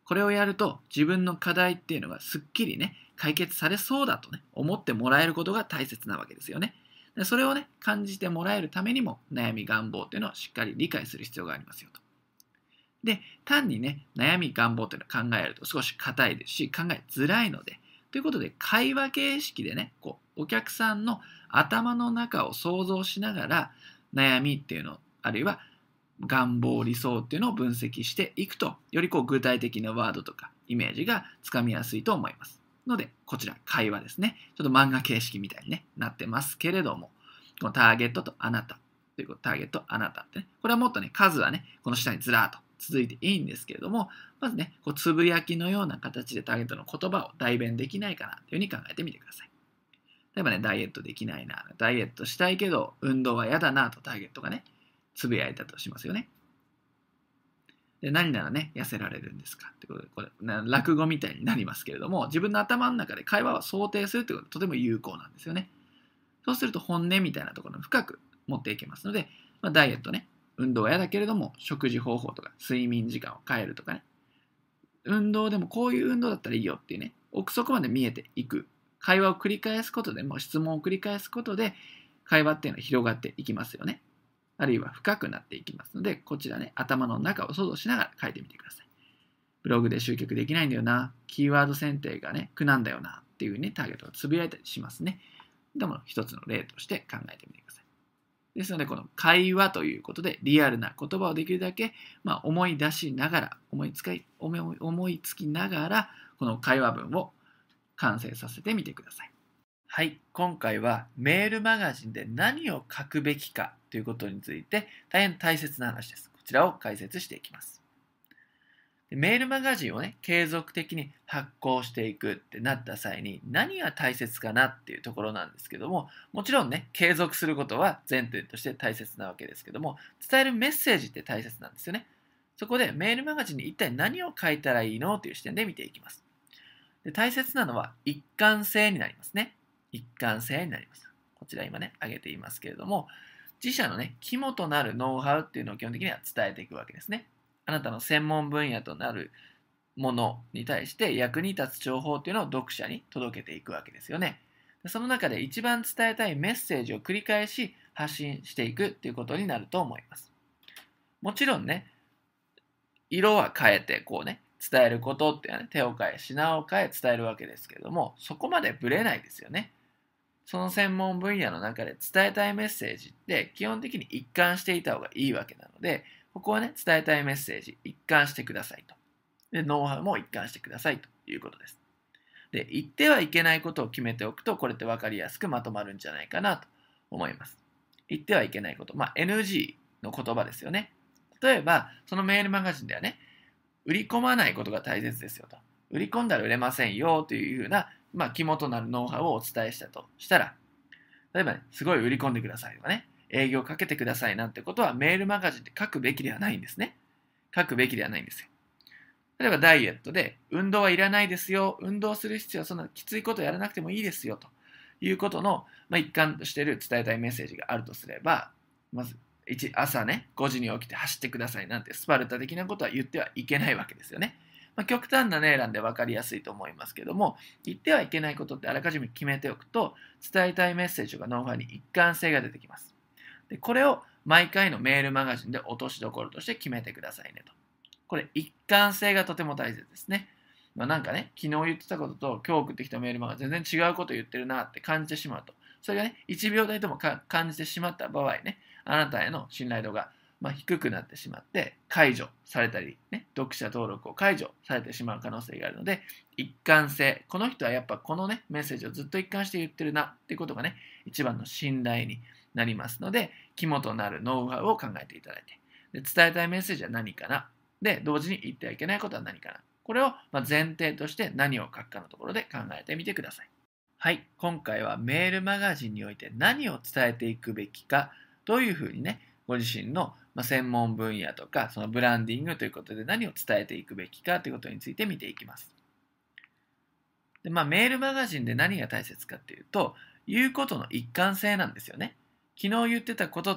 Speaker 1: これをやると自分の課題っていうのがすっきりね、解決されそうだとね、思ってもらえることが大切なわけですよね。でそれをね、感じてもらえるためにも悩み願望っていうのをしっかり理解する必要がありますよと。で、単にね、悩み願望っていうのを考えると少し硬いですし、考えづらいので、ということで会話形式でね、お客さんの頭の中を想像しながら悩みっていうの、あるいは願望、理想っていうのを分析していくと、より具体的なワードとかイメージがつかみやすいと思います。ので、こちら会話ですね。ちょっと漫画形式みたいに、ね、なってますけれども、このターゲットとあなたということ、ターゲット、あなたってね、これはもっとね、数はね、この下にずらーっと続いていいんですけれども、まずね、つぶやきのような形でターゲットの言葉を代弁できないかなというふうに考えてみてください。例えばね、ダイエットできないな、ダイエットしたいけど運動は嫌だなとターゲットがね、つぶやいたとしますよね。で、何ならね、痩せられるんですかってことで、これ、落語みたいになりますけれども、自分の頭の中で会話を想定するってことはとても有効なんですよね。そうすると本音みたいなところに深く持っていけますので、ダイエットね、運動は嫌だけれども、食事方法とか睡眠時間を変えるとかね、運動でもこういう運動だったらいいよっていうね、奥底まで見えていく。会話を繰り返すことでも、質問を繰り返すことで、会話っていうのは広がっていきますよね。あるいは深くなっていきますので、こちらね、頭の中を想像しながら書いてみてください。ブログで集客できないんだよな、キーワード選定がね、苦なんだよなっていうね、ターゲットがつぶやいたりしますね。でも一つの例として考えてみてください。ですので、この会話ということで、リアルな言葉をできるだけ、思い出しながら、思いつきながら、この会話文を完成させてみてください。はい、今回はメールマガジンで何を書くべきかということについて大変大切な話です。こちらを解説していきます。メールマガジンをね、継続的に発行していくってなった際に何が大切かなっていうところなんですけども、もちろんね、継続することは前提として大切なわけですけども、伝えるメッセージって大切なんですよね。そこでメールマガジンに一体何を書いたらいいのという視点で見ていきます。で、大切なのは一貫性になりますね。一貫性になります。こちら今ね、挙げていますけれども、自社のね、肝となるノウハウっていうのを基本的には伝えていくわけですね。あなたの専門分野となるものに対して役に立つ情報っていうのを読者に届けていくわけですよね。その中で一番伝えたいメッセージを繰り返し発信していくっていうことになると思います。もちろんね、色は変えて伝えることっていうのはね、手を変え品を変え伝えるわけですけれども、そこまでブレないですよね。その専門分野の中で伝えたいメッセージって基本的に一貫していた方がいいわけなので、ここはね、伝えたいメッセージ一貫してくださいと。で、ノウハウも一貫してくださいということです。で、言ってはいけないことを決めておくと、これって分かりやすくまとまるんじゃないかなと思います。言ってはいけないこと、NG の言葉ですよね。例えば、そのメールマガジンではね、売り込まないことが大切ですよと。売り込んだら売れませんよというふうな、肝となるノウハウをお伝えしたとしたら、例えばね、すごい売り込んでくださいとかね、営業かけてくださいなんてことはメールマガジンで書くべきではないんですね。書くべきではないんですよ。例えばダイエットで運動はいらないですよ。運動する必要はそんなきついことやらなくてもいいですよということの、一環としている伝えたいメッセージがあるとすれば、まず朝ね、5時に起きて走ってくださいなんてスパルタ的なことは言ってはいけないわけですよね。極端な例なんで分かりやすいと思いますけども、言ってはいけないことってあらかじめ決めておくと、伝えたいメッセージとかノウハウに一貫性が出てきます。で、これを毎回のメールマガジンで落としどころとして決めてくださいねと。これ、一貫性がとても大切ですね。なんかね、昨日言ってたことと今日送ってきたメールマガジン全然違うこと言ってるなって感じてしまうと。それがね、1秒台とも感じてしまった場合ね、あなたへの信頼度が低くなってしまって解除されたり、ね、読者登録を解除されてしまう可能性があるので、一貫性、この人はやっぱこのね、メッセージをずっと一貫して言ってるなっていうことがね、一番の信頼になりますので、肝となるノウハウを考えていただいて、で伝えたいメッセージは何かな、で、同時に言ってはいけないことは何かな、これを前提として何を書くかのところで考えてみてください。はい、今回はメールマガジンにおいて何を伝えていくべきか、どういうふうにね、ご自身の専門分野とか、そのブランディングということで何を伝えていくべきかということについて見ていきます。で、メールマガジンで何が大切かっていうと、言うことの一貫性なんですよね。昨日言ってたことと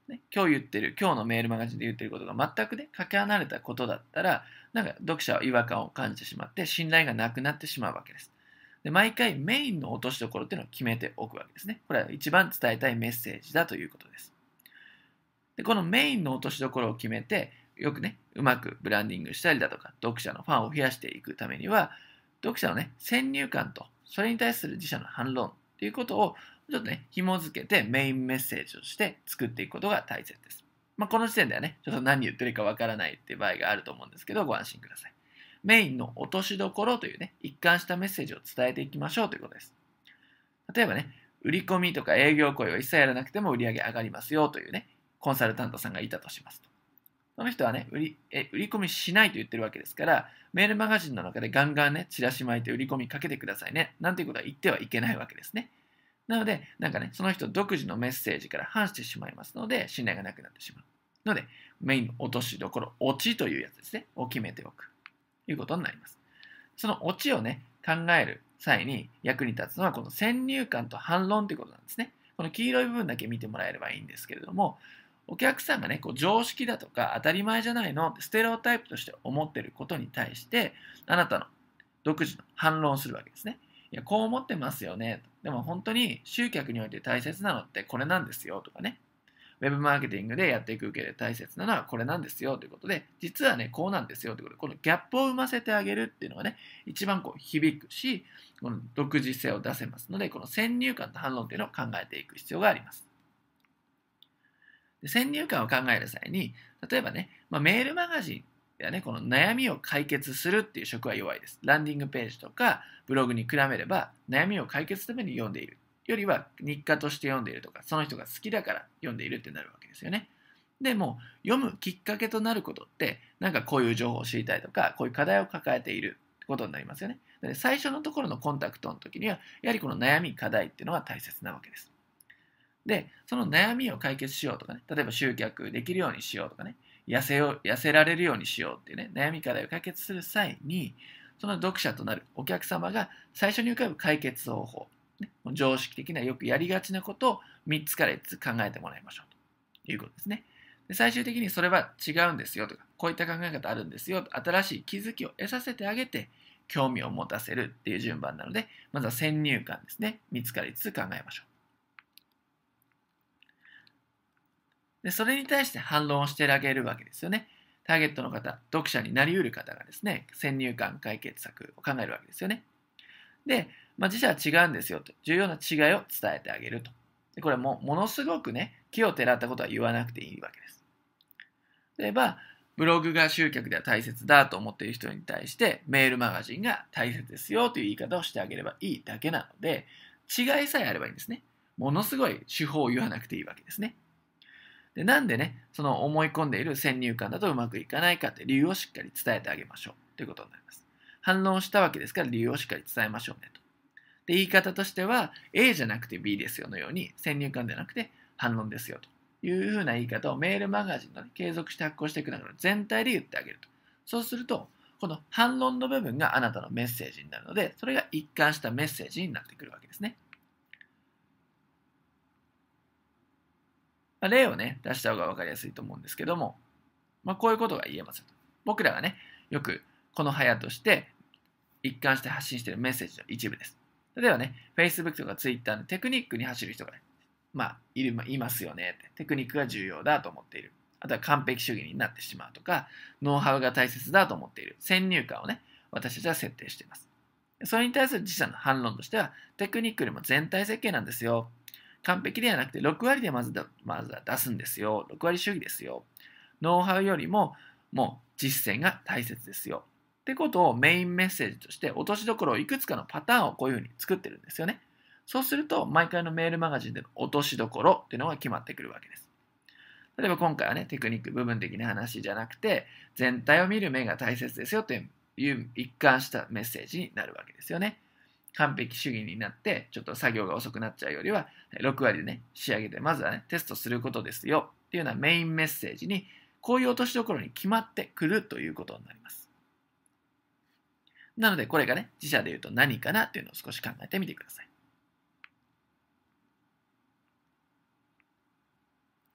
Speaker 1: ね、今日のメールマガジンで言ってることが全くね、かけ離れたことだったら、なんか読者は違和感を感じてしまって、信頼がなくなってしまうわけです。で、毎回メインの落としどころっていうのを決めておくわけですね。これは一番伝えたいメッセージだということです。で、このメインの落としどころを決めて、よくね、うまくブランディングしたりだとか、読者のファンを増やしていくためには、読者のね、先入観と、それに対する自社の反論っていうことを、ちょっとね、紐付けてメインメッセージとして作っていくことが大切です。この時点ではね、ちょっと何言ってるかわからないっていう場合があると思うんですけど、ご安心ください。メインの落としどころというね、一貫したメッセージを伝えていきましょうということです。例えばね、売り込みとか営業行為を一切やらなくても売り上げ上がりますよというね、コンサルタントさんがいたとしますと。その人はね、売り込みしないと言ってるわけですから、メールマガジンの中でガンガンね、チラシ巻いて売り込みかけてくださいね、なんていうことは言ってはいけないわけですね。なので、なんかね、その人独自のメッセージから反してしまいますので、信頼がなくなってしまう。ので、メインの落としどころ、オチというやつですね、を決めておくということになります。そのオチをね、考える際に役に立つのは、この先入観と反論ということなんですね。この黄色い部分だけ見てもらえればいいんですけれども、お客さんがね、こう常識だとか当たり前じゃないのってステレオタイプとして思っていることに対して、あなたの独自の反論をするわけですね。いや、こう思ってますよね。でも本当に集客において大切なのってこれなんですよとかね。ウェブマーケティングでやっていく上で大切なのはこれなんですよということで、実はね、こうなんですよということで、このギャップを生ませてあげるっていうのがね、一番こう響くし、この独自性を出せますので、この先入観と反論っていうのを考えていく必要があります。で、先入観を考える際に、例えばね、メールマガジンではね、この悩みを解決するっていう色は弱いです。ランディングページとかブログに比べれば、悩みを解決するために読んでいるよりは日課として読んでいるとか、その人が好きだから読んでいるってなるわけですよね。でも、読むきっかけとなることって、なんかこういう情報を知りたいとか、こういう課題を抱えているってことになりますよね。で、最初のところのコンタクトの時には、やはりこの悩み、課題っていうのが大切なわけです。で、その悩みを解決しようとかね、例えば集客できるようにしようとかね、痩せられるようにしようっていうね、悩み課題を解決する際に、その読者となるお客様が最初に浮かぶ解決方法、ね、常識的なよくやりがちなことを3つから5つ考えてもらいましょうということですね。で、最終的にそれは違うんですよとか、こういった考え方あるんですよ、新しい気づきを得させてあげて、興味を持たせるっていう順番なので、まずは先入観ですね。3つから5つ考えましょう。で、それに対して反論をしてあげるわけですよね。ターゲットの方、読者になり得る方がですね、先入観解決策を考えるわけですよね。で、実は違うんですよと、重要な違いを伝えてあげると。で、これはものすごくね、気をてらったことは言わなくていいわけです。例えば、ブログが集客では大切だと思っている人に対して、メールマガジンが大切ですよという言い方をしてあげればいいだけなので、違いさえあればいいんですね。ものすごい手法を言わなくていいわけですね。で、なんでね、その思い込んでいる先入観だとうまくいかないかって理由をしっかり伝えてあげましょうということになります。反論したわけですから理由をしっかり伝えましょうねと。で、言い方としては A じゃなくて B ですよのように先入観ではなくて反論ですよというふうな言い方をメールマガジンの、ね、継続して発行していく中の全体で言ってあげると。そうすると、この反論の部分があなたのメッセージになるので、それが一貫したメッセージになってくるわけですね。例をね、出した方が分かりやすいと思うんですけども、こういうことが言えますよと。僕らがね、よくこの早として一貫して発信しているメッセージの一部です。例えばね、Facebook とか Twitter のテクニックに走る人が、ね、いますよねって。テクニックが重要だと思っている。あとは完璧主義になってしまうとか、ノウハウが大切だと思っている。先入観をね、私たちは設定しています。それに対する自社の反論としては、テクニックよりも全体設計なんですよ。完璧ではなくて6割でまずは出すんですよ。6割主義ですよ。ノウハウよりももう実践が大切ですよ。ってことをメインメッセージとして落としどころをいくつかのパターンをこういうふうに作ってるんですよね。そうすると毎回のメールマガジンでの落としどころっていうのが決まってくるわけです。例えば今回はね、テクニック部分的な話じゃなくて、全体を見る目が大切ですよという一貫したメッセージになるわけですよね。完璧主義になってちょっと作業が遅くなっちゃうよりは6割でね仕上げてまずはねテストすることですよっていうようなメインメッセージにこういう落としどころに決まってくるということになります。なのでこれがね自社で言うと何かなっていうのを少し考えてみてください。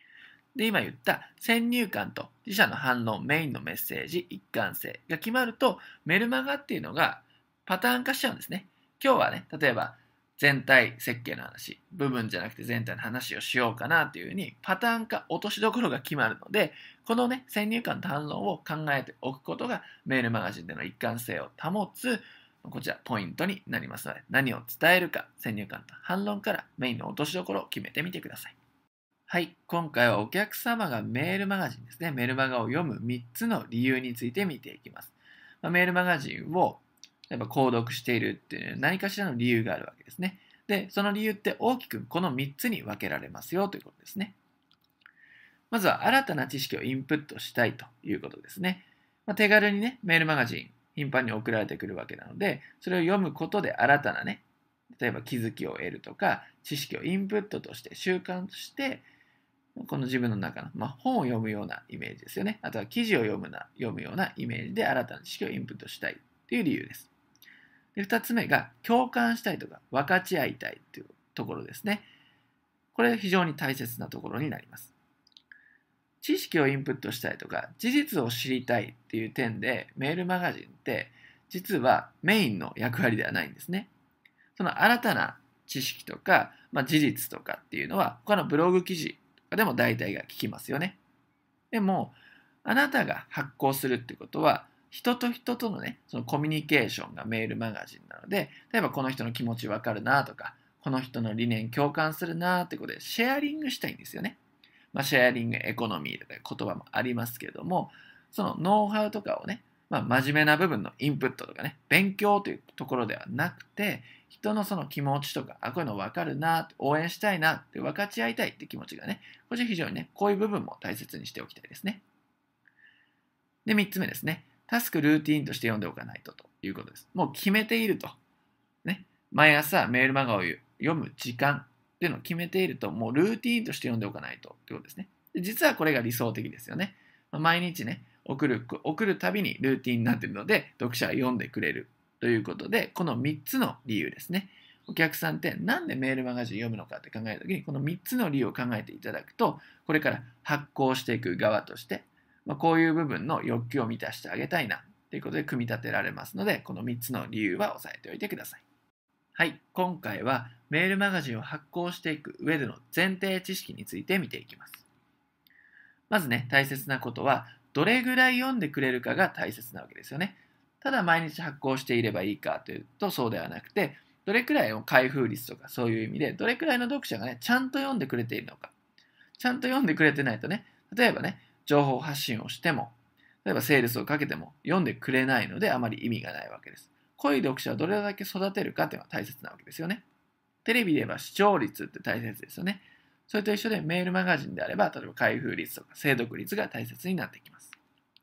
Speaker 1: で、今言った先入観と自社の反論、メインのメッセージ、一貫性が決まると、メルマガっていうのがパターン化しちゃうんですね。今日はね、例えば全体設計の話、部分じゃなくて全体の話をしようかなというふうにパターン化、落としどころが決まるので、このね、先入観と反論を考えておくことがメールマガジンでの一貫性を保つ、こちらポイントになりますので、何を伝えるか、先入観と反論からメインの落としどころを決めてみてください。はい、今回はお客様がメールマガジンですね、メールマガを読む3つの理由について見ていきます。メールマガジンをやっぱ購読しているっていう何かしらの理由があるわけですね。で、その理由って大きくこの3つに分けられますよということですね。まずは新たな知識をインプットしたいということですね。手軽にね、メールマガジン頻繁に送られてくるわけなので、それを読むことで新たなね、例えば気づきを得るとか、知識をインプットとして、習慣として、この自分の中の、本を読むようなイメージですよね。あとは記事を読むようなイメージで新たな知識をインプットしたいという理由です。で、2つ目が共感したいとか分かち合いたいというところですね。これ非常に大切なところになります。知識をインプットしたいとか事実を知りたいっていう点でメールマガジンって実はメインの役割ではないんですね。その新たな知識とか、事実とかっていうのは他のブログ記事とかでも大体が聞きますよね。でもあなたが発行するってことは人と人とのね、そのコミュニケーションがメールマガジンなので、例えばこの人の気持ちわかるなとか、この人の理念共感するなってことでシェアリングしたいんですよね。シェアリングエコノミーとかいう言葉もありますけれども、そのノウハウとかをね、真面目な部分のインプットとかね、勉強というところではなくて、人のその気持ちとか、こういうの分かるな、応援したいなって分かち合いたいって気持ちがね、これ非常にね、こういう部分も大切にしておきたいですね。で、3つ目ですね。タスク、ルーティーンとして読んでおかないということです。もう決めていると。ね、毎朝メールマガを読む時間っていうのを決めていると、もうルーティーンとして読んでおかないとということですね。で、実はこれが理想的ですよね。毎日ね、送るたびにルーティーンになっているので、読者は読んでくれるということで、この3つの理由ですね。お客さんってなんでメールマガジン読むのかって考えたときに、この3つの理由を考えていただくと、これから発行していく側として、こういう部分の欲求を満たしてあげたいなということで組み立てられますので、この3つの理由は押さえておいてください。はい、今回はメールマガジンを発行していく上での前提知識について見ていきます。まずね、大切なことは、どれぐらい読んでくれるかが大切なわけですよね。ただ毎日発行していればいいかというとそうではなくて、どれくらいの開封率とかそういう意味で、どれくらいの読者がね、ちゃんと読んでくれているのか。ちゃんと読んでくれてないとね、例えばね、情報発信をしても、例えばセールスをかけても読んでくれないのであまり意味がないわけです。濃い読者をどれだけ育てるかというのが大切なわけですよね。テレビで言えば視聴率って大切ですよね。それと一緒でメールマガジンであれば、例えば開封率とか精読率が大切になってきます。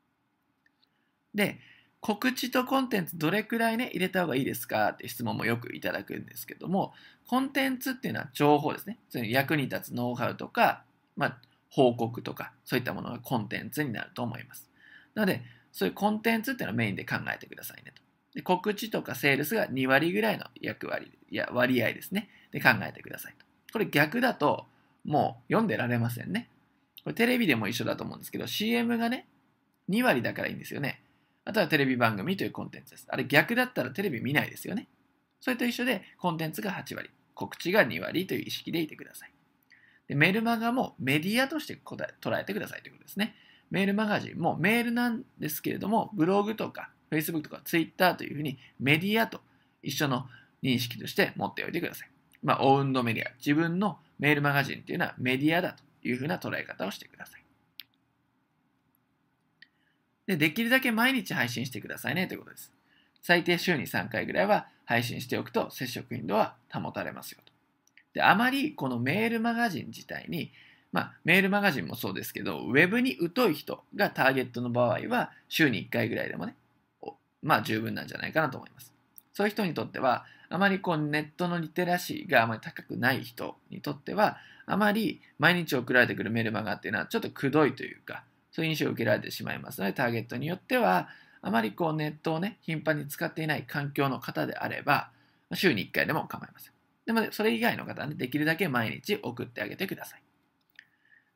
Speaker 1: で、告知とコンテンツどれくらいね、入れた方がいいですかって質問もよくいただくんですけども、コンテンツっていうのは情報ですね。それ役に立つノウハウとか、報告とか、そういったものがコンテンツになると思います。なので、そういうコンテンツっていうのはメインで考えてくださいねと。で、告知とかセールスが2割ぐらいの割合ですね。で考えてくださいと。これ逆だと、もう読んでられませんね。これテレビでも一緒だと思うんですけど、CM がね、2割だからいいんですよね。あとはテレビ番組というコンテンツです。あれ逆だったらテレビ見ないですよね。それと一緒でコンテンツが8割、告知が2割という意識でいてください。でメルマガもメディアとして捉えてくださいということですね。メールマガジンもメールなんですけれども、ブログとか Facebook とか Twitter というふうにメディアと一緒の認識として持っておいてください。オウンドメディア、自分のメールマガジンというのはメディアだというふうな捉え方をしてください。できるだけ毎日配信してくださいねということです。最低週に3回ぐらいは配信しておくと接触頻度は保たれますよと。で、あまりこのメールマガジン自体に、メールマガジンもそうですけど、ウェブに疎い人がターゲットの場合は、週に1回ぐらいでもね、十分なんじゃないかなと思います。そういう人にとっては、あまりネットのリテラシーがあまり高くない人にとっては、あまり毎日送られてくるメールマガっていうのはちょっとくどいというか、そういう印象を受けられてしまいますので、ターゲットによっては、あまりネットをね、頻繁に使っていない環境の方であれば、週に1回でも構いません。でも、それ以外の方はね、できるだけ毎日送ってあげてください。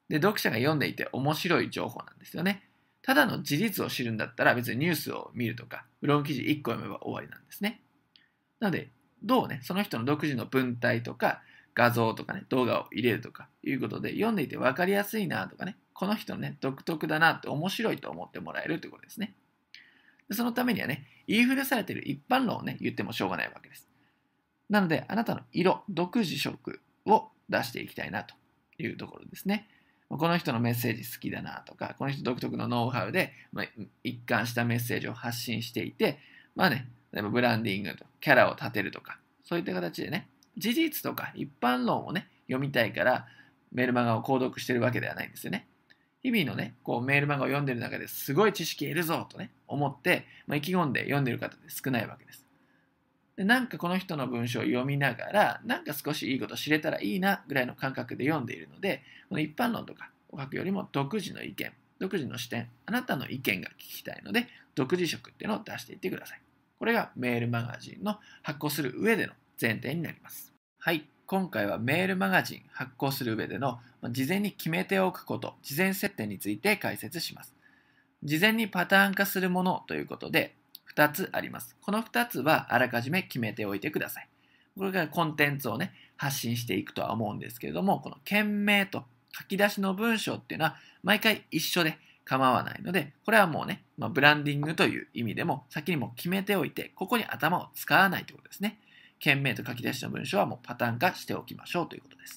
Speaker 1: で、読者が読んでいて面白い情報なんですよね。ただの事実を知るんだったら別にニュースを見るとか、ブログ記事1個読めば終わりなんですね。なので、どうね、その人の独自の文体とか、画像とかね、動画を入れるとかいうことで、読んでいて分かりやすいなとかね、この人のね、独特だなって面白いと思ってもらえるということですね。でそのためにはね、言い古されている一般論をね、言ってもしょうがないわけです。なので、あなたの色、独自色を出していきたいなというところですね。この人のメッセージ好きだなとか、この人独特のノウハウで、一貫したメッセージを発信していて、例えばブランディングとキャラを立てるとか、そういった形でね、事実とか一般論をね、読みたいからメールマガを購読してるわけではないんですよね。日々のね、こうメールマガを読んでる中ですごい知識得るぞとね、思って、意気込んで読んでる方って少ないわけです。で、なんかこの人の文章を読みながら、なんか少しいいこと知れたらいいなぐらいの感覚で読んでいるので、この一般論とかを書くよりも独自の意見、独自の視点、あなたの意見が聞きたいので、独自色っていうのを出していってください。これがメールマガジンの発行する上での前提になります。はい。今回はメールマガジン発行する上での事前に決めておくこと、事前設定について解説します。事前にパターン化するものということで、2つあります。この2つはあらかじめ決めておいてください。これからコンテンツをね、発信していくとは思うんですけれども、この件名と書き出しの文章っていうのは毎回一緒で構わないので、これはもうね、ブランディングという意味でも先にも決めておいて、ここに頭を使わないということですね。件名と書き出しの文章はもうパターン化しておきましょうということです。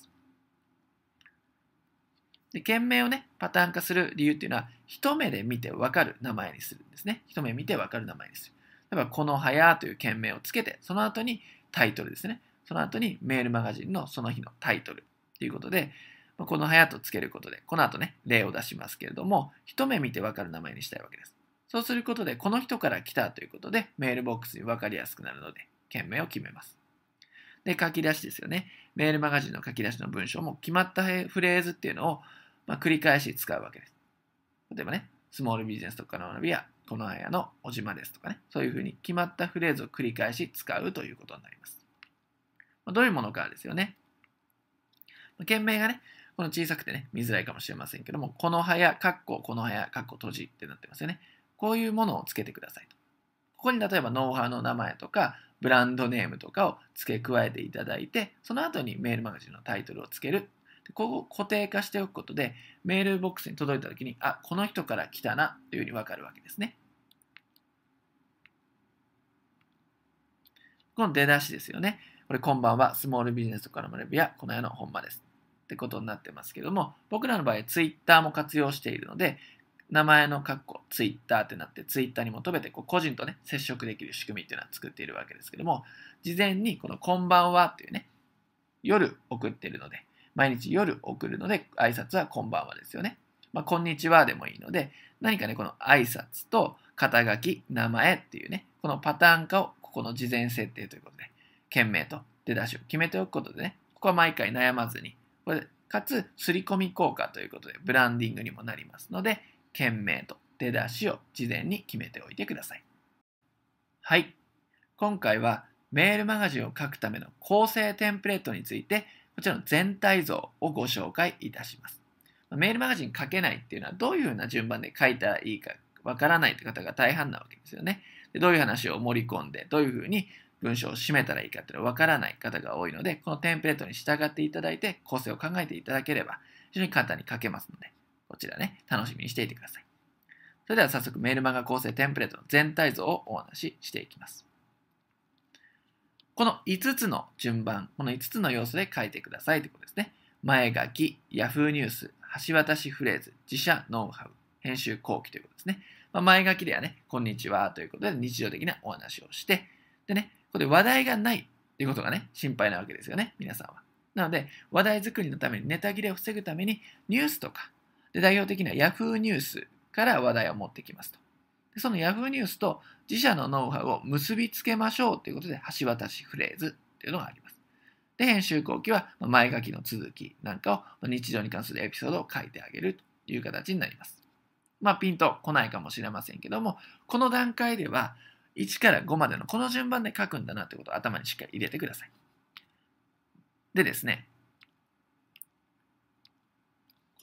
Speaker 1: で、件名をね、パターン化する理由っていうのは、一目で見てわかる名前にするんですね。一目見てわかる名前にする。例えば、このはやという件名をつけて、その後にタイトルですね。その後にメールマガジンのその日のタイトルということで、このはやとつけることで、この後ね、例を出しますけれども、一目見てわかる名前にしたいわけです。そうすることで、この人から来たということで、メールボックスにわかりやすくなるので、件名を決めます。で、書き出しですよね。メールマガジンの書き出しの文章も決まったフレーズっていうのを繰り返し使うわけです。例えばね、スモールビジネスとかの学びや、このあやのおじまですとかね、そういうふうに決まったフレーズを繰り返し使うということになります。どういうものかですよね。件名がね、この小さくてね、見づらいかもしれませんけども、このはや、このはや、閉じってなってますよね。こういうものをつけてくださいと。ここに例えばノウハウの名前とか、ブランドネームとかを付け加えていただいて、その後にメールマガジンのタイトルをつける。ここを固定化しておくことで、メールボックスに届いたときに、あ、この人から来たなというふうにわかるわけですね。この出だしですよね。これ、こんばんは、スモールビジネスとかの学びや、この世の本間です。ってことになってますけども、僕らの場合、ツイッターも活用しているので、名前のツイッターってなって、ツイッターにも飛べて個人とね、接触できる仕組みっていうのは作っているわけですけども、事前にこのこんばんはっていうね、夜送っているので、毎日夜送るので、挨拶はこんばんはですよね。こんにちはでもいいので、何かね、この挨拶と肩書き、名前っていうね、このパターン化をここの事前設定ということで、件名と出だしを決めておくことでね、ここは毎回悩まずに、これかつ、刷り込み効果ということで、ブランディングにもなりますので、件名と出だしを事前に決めておいてください。はい。今回はメールマガジンを書くための構成テンプレートについて、こちらの全体像をご紹介いたします。メールマガジン書けないっていうのはどういうふうな順番で書いたらいいかわからないという方が大半なわけですよね。でどういう話を盛り込んで、どういうふうに文章を締めたらいいかっていうのはわからない方が多いので、このテンプレートに従っていただいて構成を考えていただければ非常に簡単に書けますので、こちらね、楽しみにしていてください。それでは早速メールマガ構成テンプレートの全体像をお話ししていきます。この5つの順番、この5つの要素で書いてくださいということですね。前書き、Yahoo ニュース、橋渡しフレーズ、自社ノウハウ、編集後期ということですね。前書きではね、こんにちはということで日常的なお話をして、でね、ここで話題がないということがね、心配なわけですよね、皆さんは。なので、話題作りのためにネタ切れを防ぐために、ニュースとか、で代表的な Yahoo ニュースから話題を持ってきますと。でその Yahoo ニュースと自社のノウハウを結びつけましょうということで、橋渡しフレーズというのがあります。で、編集後期は前書きの続きなんかを日常に関するエピソードを書いてあげるという形になります。ピンとこないかもしれませんけども、この段階では1から5までのこの順番で書くんだなということを頭にしっかり入れてください。でですね、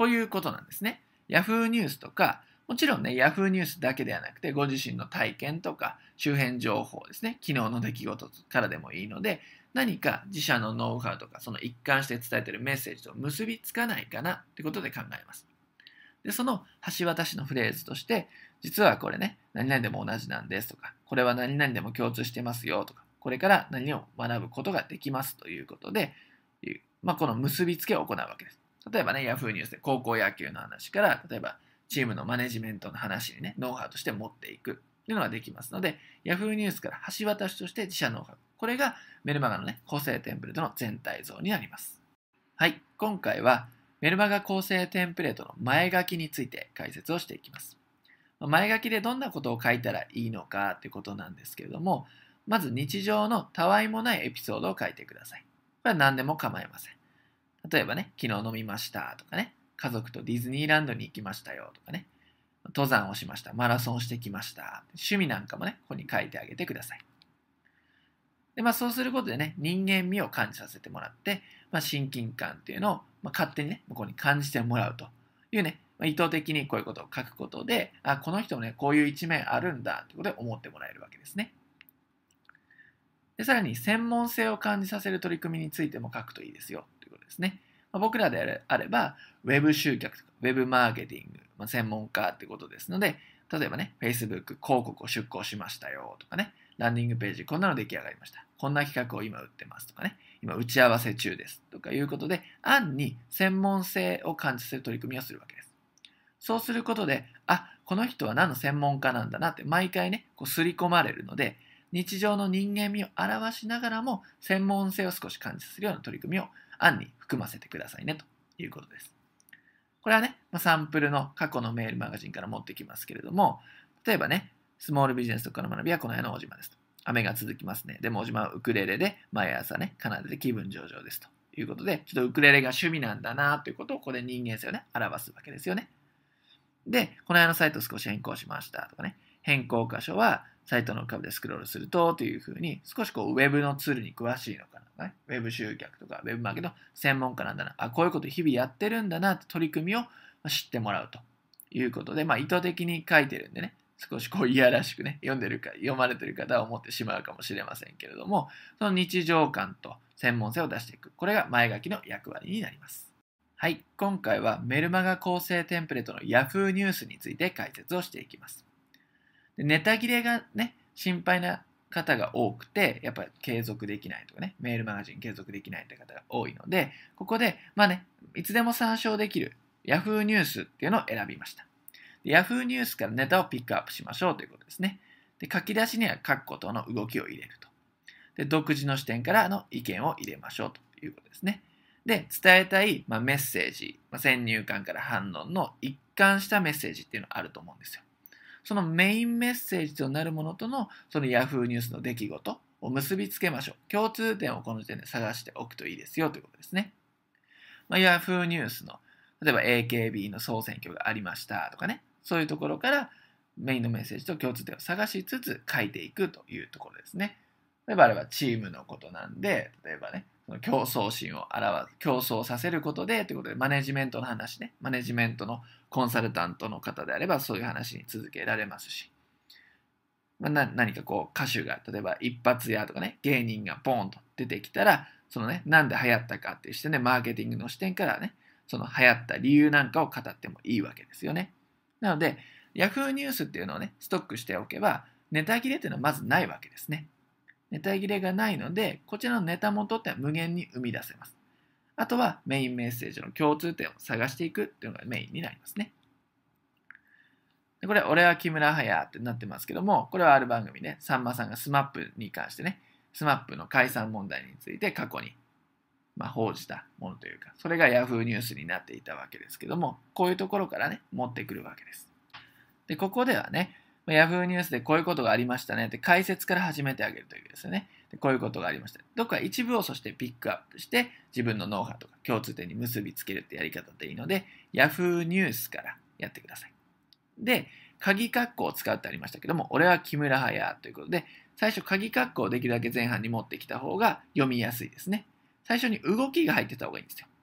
Speaker 1: そういうことなんですね。Yahoo ニュースとか、もちろんね、Yahoo ニュースだけではなくて、ご自身の体験とか周辺情報ですね、昨日の出来事からでもいいので、何か自社のノウハウとか、その一貫して伝えているメッセージと結びつかないかなってことで考えます。で、その橋渡しのフレーズとして、実はこれね、何々でも同じなんですとか、これは何々でも共通してますよとか、これから何を学ぶことができますということで、この結びつけを行うわけです。例えばね、Yahoo ニュースで高校野球の話から、例えばチームのマネジメントの話にね、ノウハウとして持っていくというのができますので、Yahoo ニュースから橋渡しとして自社ノウハウ。これがメルマガのね、構成テンプレートの全体像になります。はい、今回はメルマガ構成テンプレートの前書きについて解説をしていきます。前書きでどんなことを書いたらいいのかということなんですけれども、まず日常のたわいもないエピソードを書いてください。これは何でも構いません。例えばね、昨日飲みましたとかね、家族とディズニーランドに行きましたよとかね、登山をしました、マラソンしてきました、趣味なんかもね、ここに書いてあげてください。で、そうすることでね、人間味を感じさせてもらって、親近感っていうのを、勝手にね、向こうに感じてもらうというね、意図的にこういうことを書くことで、この人もね、こういう一面あるんだということで思ってもらえるわけですね。で、さらに専門性を感じさせる取り組みについても書くといいですよということですね。僕らであれば、ウェブ集客とか、ウェブマーケティング、専門家ということですので、例えばね、Facebook 広告を出稿しましたよとかね、ランディングページこんなの出来上がりました。こんな企画を今売ってますとかね、今打ち合わせ中ですとかいうことで、暗に専門性を感じさせる取り組みをするわけです。そうすることで、この人は何の専門家なんだなって毎回ね、こう刷り込まれるので、日常の人間味を表しながらも専門性を少し感じさせるような取り組みを案に含ませてくださいねということです。これはね、サンプルの過去のメールマガジンから持ってきますけれども、例えばね、スモールビジネスとかの学びはこの辺の小島ですと。雨が続きますね。でも小島はウクレレで毎朝ね、奏でて気分上々ですということで、ちょっとウクレレが趣味なんだなということをここで人間性をね、表すわけですよね。で、この辺のサイトを少し変更しましたとかね、変更箇所はサイトの壁でスクロールするとというふうに、少しこうウェブのツールに詳しいのかな、ね、ウェブ集客とかウェブマーケットの専門家なんだな、こういうこと日々やってるんだなって取り組みを知ってもらうということで、意図的に書いてるんでね、少しこういやらしくね、読まれてる方は思ってしまうかもしれませんけれども、その日常感と専門性を出していく。これが前書きの役割になります。はい、今回はメルマガ構成テンプレートの Yahoo ニュースについて解説をしていきます。で、ネタ切れがね、心配な方が多くて、やっぱり継続できないとかね、メールマガジン継続できないという方が多いので、ここで、いつでも参照できる Yahoo ニュースっていうのを選びました。Yahoo ニュースからネタをピックアップしましょうということですね。で、書き出しには書くことの動きを入れると。で、独自の視点からの意見を入れましょうということですね。で、伝えたい、メッセージ、先入観から反応の一貫したメッセージっていうのがあると思うんですよ。そのメインメッセージとなるものとのその Yahoo ニュースの出来事を結びつけましょう。共通点をこの時点で探しておくといいですよということですね。Yahoo ニュースの例えば AKB の総選挙がありましたとかね、そういうところからメインのメッセージと共通点を探しつつ書いていくというところですね。例えばあればチームのことなんで、例えばね、その競争心を表す、競争させることでということで、マネジメントの話ね、マネジメントのコンサルタントの方であればそういう話に続けられますし、何かこう歌手が例えば一発屋とかね、芸人がポンと出てきたら、そのね、なんで流行ったかっていう視点で、マーケティングの視点からね、その流行った理由なんかを語ってもいいわけですよね。なので、Yahoo ニュースっていうのをね、ストックしておけば、ネタ切れっていうのはまずないわけですね。ネタ切れがないので、こちらのネタ元って無限に生み出せます。あとはメインメッセージの共通点を探していくっていうのがメインになりますね。でこれ、俺は木村隼ってなってますけども、これはある番組ね、さんまさんが SMAP に関してね、SMAP の解散問題について過去に報じたものというか、それが Yahoo ニュースになっていたわけですけども、こういうところからね、持ってくるわけです。で、ここではね、Yahoo ニュースでこういうことがありましたねって解説から始めてあげるというですよね。でこういうことがありました。どっか一部をそしてピックアップして自分のノウハウとか共通点に結びつけるってやり方でいいので Yahoo ニュースからやってください。で、鍵括弧を使ってありましたけども、俺は木村隼ということで、最初鍵括弧をできるだけ前半に持ってきた方が読みやすいですね。最初に動きが入ってた方がいいんですよ。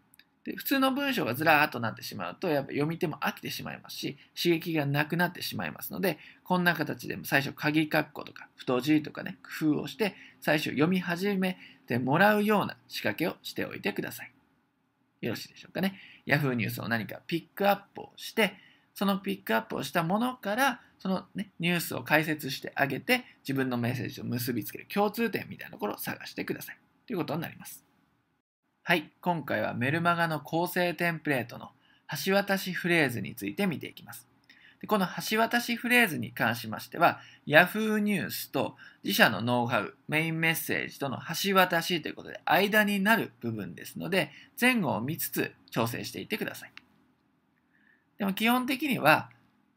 Speaker 1: で普通の文章がずらーっとなってしまうと、やっぱ読み手も飽きてしまいますし、刺激がなくなってしまいますので、こんな形でも最初、鍵括弧とか太字とかね、工夫をして、最初読み始めてもらうような仕掛けをしておいてください。よろしいでしょうかね。Yahoo ニュースを何かピックアップをして、そのピックアップをしたものから、その、ね、ニュースを解説してあげて、自分のメッセージと結びつける共通点みたいなところを探してください。ということになります。はい、今回はメルマガの構成テンプレートの橋渡しフレーズについて見ていきます。でこの橋渡しフレーズに関しましては、Yahoo ニュースと自社のノウハウ、メインメッセージとの橋渡しということで間になる部分ですので、前後を見つつ調整していってください。でも基本的には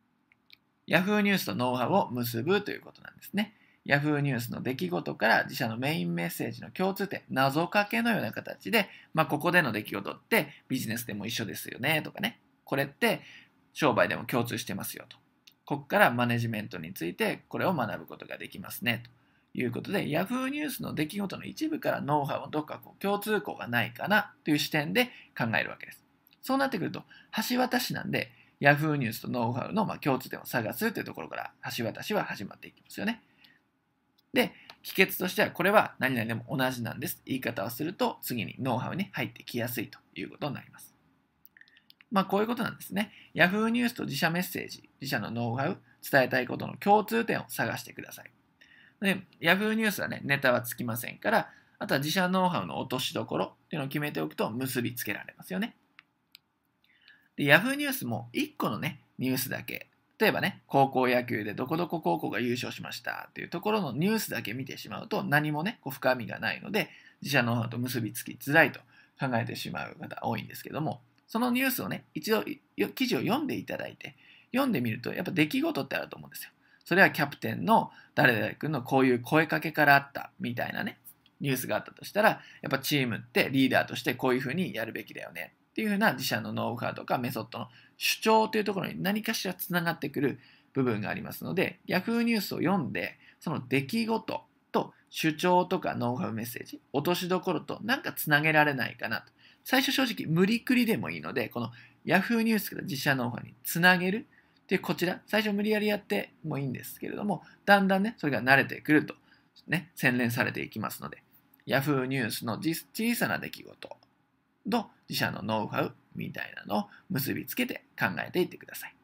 Speaker 1: Yahoo ニュースとノウハウを結ぶということなんですね。Yahoo ニュースの出来事から自社のメインメッセージの共通点、謎かけのような形で、ここでの出来事ってビジネスでも一緒ですよねとかね、これって商売でも共通してますよと。ここからマネジメントについてこれを学ぶことができますねということで、Yahoo ニュースの出来事の一部からノウハウをどっか共通項がないかなという視点で考えるわけです。そうなってくると、橋渡しなんで、Yahoo ニュースとノウハウの共通点を探すというところから橋渡しは始まっていきますよね。で、帰結としてはこれは何々でも同じなんです。言い方をすると次にノウハウに入ってきやすいということになります。こういうことなんですね。Yahoo ニュースと自社メッセージ、自社のノウハウ、伝えたいことの共通点を探してください。で、Yahoo ニュースはね、ネタはつきませんから、あとは自社ノウハウの落としどころっていうのを決めておくと結びつけられますよね。で、Yahoo ニュースも1個のね、ニュースだけ、例えばね、高校野球でどこどこ高校が優勝しましたっていうところのニュースだけ見てしまうと何もね、深みがないので、自社ノウハウと結びつきづらいと考えてしまう方多いんですけども、そのニュースをね、一度記事を読んでいただいて、読んでみるとやっぱ出来事ってあると思うんですよ。それはキャプテンの誰々君のこういう声かけからあったみたいなね、ニュースがあったとしたら、やっぱチームってリーダーとしてこういうふうにやるべきだよねっていうふうな自社のノウハウとかメソッドの主張というところに何かしらつながってくる部分がありますので、Yahoo ニュースを読んで、その出来事と主張とかノウハウメッセージ、落としどころとなんかつなげられないかなと。最初正直無理くりでもいいので、この Yahoo ニュースから自社ノウハウにつなげるで、こちら、最初無理やりやってもいいんですけれども、だんだんね、それが慣れてくると、ね、洗練されていきますので、Yahoo ニュースの小さな出来事と自社のノウハウみたいなのを結びつけて考えていってください。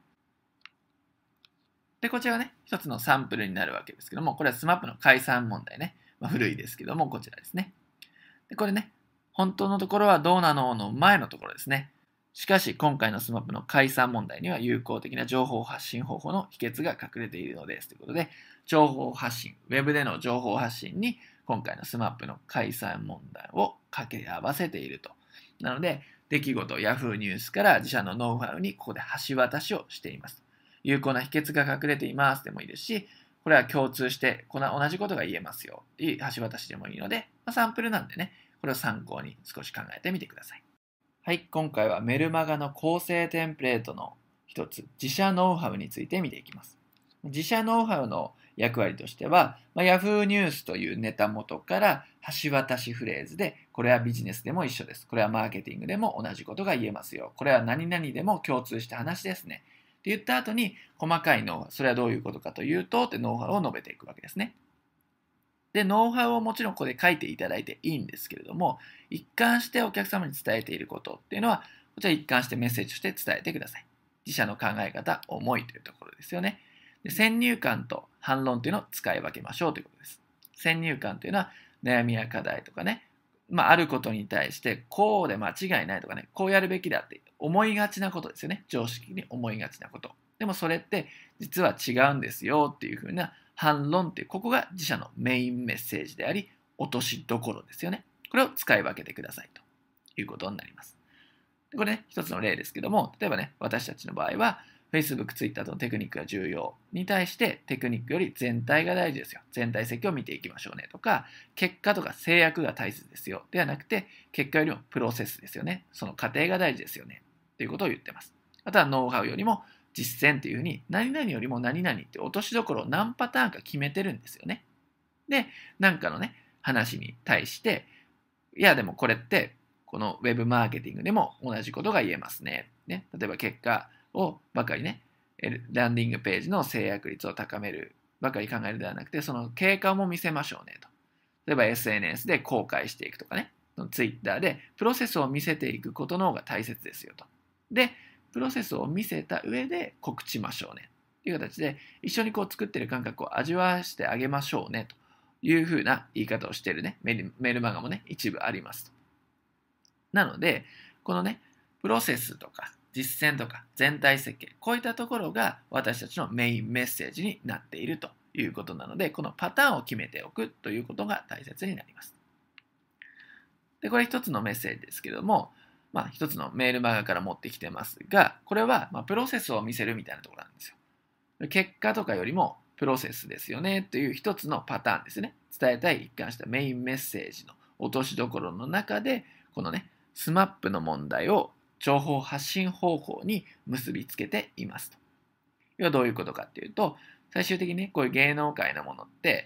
Speaker 1: で、こちらはね、一つのサンプルになるわけですけども、これは SMAP の解散問題ね。古いですけども、こちらですね。で、これね、本当のところはどうなのの前のところですね。しかし、今回の SMAP の解散問題には有効的な情報発信方法の秘訣が隠れているのですということで、情報発信、ウェブでの情報発信に今回の SMAP の解散問題を掛け合わせていると。なので、出来事、Yahoo ニュースから自社のノウハウにここで橋渡しをしています。有効な秘訣が隠れていますでもいいですし、これは共通して同じことが言えますよっていう橋渡しでもいいので、サンプルなんでね、これを参考に少し考えてみてください。はい、今回はメルマガの構成テンプレートの一つ、自社ノウハウについて見ていきます。自社ノウハウの役割としては、Yahoo ニュースというネタ元から橋渡しフレーズで、これはビジネスでも一緒です。これはマーケティングでも同じことが言えますよ。これは何々でも共通した話ですね。って言った後に、細かいノウハウ、それはどういうことかというと、ってノウハウを述べていくわけですね。で、ノウハウをもちろんここで書いていただいていいんですけれども、一貫してお客様に伝えていることっていうのは、こちら一貫してメッセージとして伝えてください。自社の考え方、思いというところですよね。で、先入観と反論というのを使い分けましょうということです。先入観というのは悩みや課題とかね、あることに対してこうで間違いないとかね、こうやるべきだって思いがちなことですよね。常識に思いがちなこと。でもそれって実は違うんですよっていうふうな反論っていう、ここが自社のメインメッセージであり、落としどころですよね。これを使い分けてくださいということになります。これね、一つの例ですけども、例えばね、私たちの場合は、Facebook、Twitter とのテクニックが重要に対して、テクニックより全体が大事ですよ。全体設計を見ていきましょうねとか、結果とか制約が大切ですよ。ではなくて、結果よりもプロセスですよね。その過程が大事ですよね。ということを言ってます。あとはノウハウよりも実践っていうふうに、何々よりも何々って落としどころを何パターンか決めてるんですよね。で、なんかのね、話に対して、いやでもこれってこのウェブマーケティングでも同じことが言えますね。例えば結果をばかりね、ランディングページの制約率を高めるばかり考えるのではなくて、その経過も見せましょうねと。例えば SNS で公開していくとかね、Twitter でプロセスを見せていくことの方が大切ですよと。で、プロセスを見せた上で告知ましょうねという形で、一緒に作ってる感覚を味わわせてあげましょうねというふうな言い方をしているね、メールマガもね、一部ありますと。なので、このね、プロセスとか実践とか全体設計、こういったところが私たちのメインメッセージになっているということなので、このパターンを決めておくということが大切になります。で、これ一つのメッセージですけれども、一つのメールマガから持ってきてますが、これはプロセスを見せるみたいなところなんですよ。結果とかよりもプロセスですよねという一つのパターンですね。伝えたい一貫したメインメッセージの落としどころの中で、このね、SMAP の問題を情報発信方法に結びつけていますと。要はどういうことかっていうと、最終的にね、こういう芸能界のものって、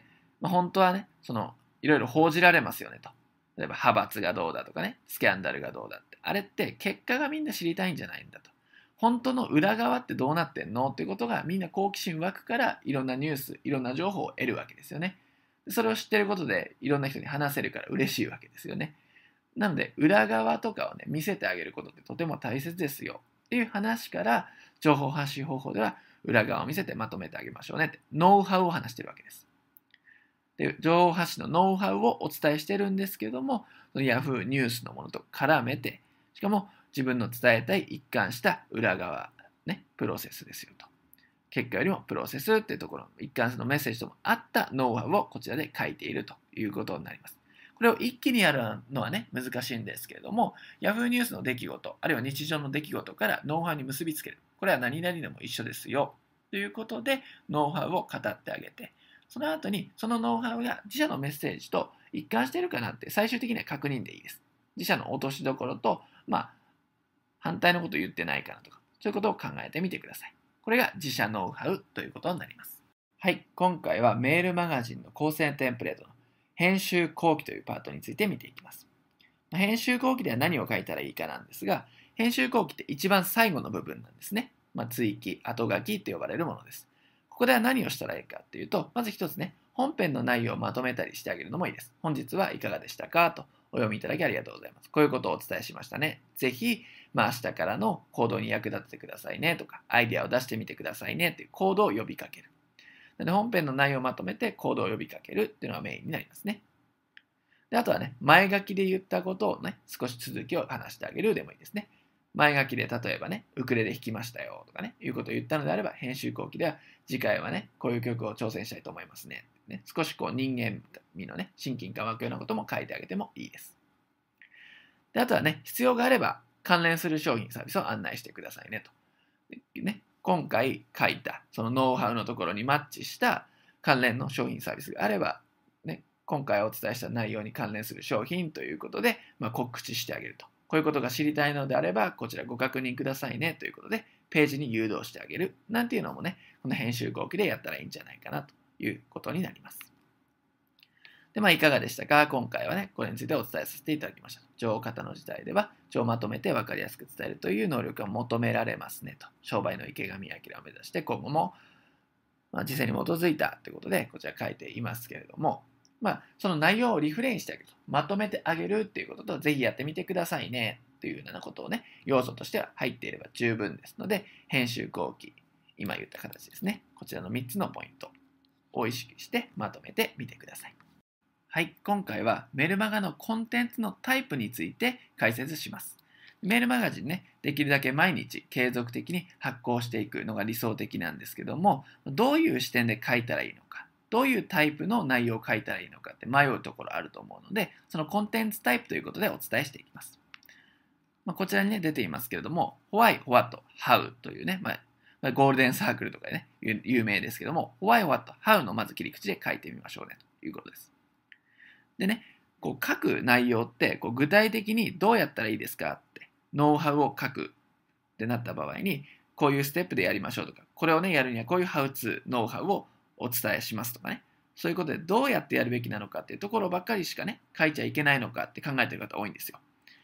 Speaker 1: 本当はね、いろいろ報じられますよねと。例えば派閥がどうだとかね、スキャンダルがどうだって。あれって結果がみんな知りたいんじゃないんだと。本当の裏側ってどうなってんのっていうことがみんな好奇心湧くからいろんなニュース、いろんな情報を得るわけですよね。それを知ってることでいろんな人に話せるから嬉しいわけですよね。なので裏側とかをね見せてあげることってとても大切ですよっていう話から情報発信方法では裏側を見せてまとめてあげましょうねってノウハウを話してるわけです。で情報発信のノウハウをお伝えしてるんですけども、Yahoo ニュースのものと絡めて、しかも自分の伝えたい一貫した裏側、ね、プロセスですよと。結果よりもプロセスっていうところの一貫性のメッセージともあったノウハウをこちらで書いているということになります。これを一気にやるのはね、難しいんですけれども、Yahoo ニュースの出来事、あるいは日常の出来事からノウハウに結びつける。これは何々でも一緒ですよ。ということで、ノウハウを語ってあげて、その後にそのノウハウが自社のメッセージと一貫しているかなって最終的には確認でいいです。自社の落としどころと、反対のことを言ってないかなとか、そういうことを考えてみてください。これが自社ノウハウということになります。はい、今回はメールマガジンの構成テンプレートの編集後期というパートについて見ていきます。編集後期では何を書いたらいいかなんですが、編集後期って一番最後の部分なんですね。追記、後書きと呼ばれるものです。ここでは何をしたらいいかっていうと、まず一つね、本編の内容をまとめたりしてあげるのもいいです。本日はいかがでしたかとお読みいただきありがとうございます。こういうことをお伝えしましたね。ぜひ、明日からの行動に役立ててくださいねとか、アイデアを出してみてくださいねという行動を呼びかける。なので本編の内容をまとめて行動を呼びかけるっていうのがメインになりますね。であとはね、前書きで言ったことをね、少し続きを話してあげるでもいいですね。前書きで例えばね、ウクレレ弾きましたよとかね、いうことを言ったのであれば、編集後期では次回はね、こういう曲を挑戦したいと思いますね。少し人間味のね、親近感湧くようなことも書いてあげてもいいです。であとはね、必要があれば関連する商品サービスを案内してくださいねと。今回書いたそのノウハウのところにマッチした関連の商品サービスがあれば、今回お伝えした内容に関連する商品ということで、告知してあげると。こういうことが知りたいのであれば、こちらご確認くださいねということで、ページに誘導してあげる。なんていうのもね、この編集後期でやったらいいんじゃないかなということになります。で、いかがでしたか？今回はね、これについてお伝えさせていただきました。情方の時代では、情をまとめて分かりやすく伝えるという能力が求められますねと。商売の池上彰を目指して、今後も、実践に基づいたということで、こちら書いていますけれども、その内容をリフレインしてあげると。まとめてあげるっていうことと、ぜひやってみてくださいねというようなことをね、要素としては入っていれば十分ですので、編集後期、今言った形ですね。こちらの3つのポイントを意識してまとめてみてください。はい、今回はメルマガのコンテンツのタイプについて解説します。メールマガジンね、できるだけ毎日継続的に発行していくのが理想的なんですけども、どういう視点で書いたらいいのか、どういうタイプの内容を書いたらいいのかって迷うところあると思うので、そのコンテンツタイプということでお伝えしていきます。こちらにね、出ていますけれども、Why, What, How というね、ゴールデンサークルとかでね、有名ですけども、Why, What, How のまず切り口で書いてみましょうねということです。でね、書く内容って具体的にどうやったらいいですかってノウハウを書くってなった場合にこういうステップでやりましょうとか、これをねやるにはこういうハウツーノウハウをお伝えしますとかね、そういうことでどうやってやるべきなのかっていうところばっかりしかね書いちゃいけないのかって考えてる方多いんですよ。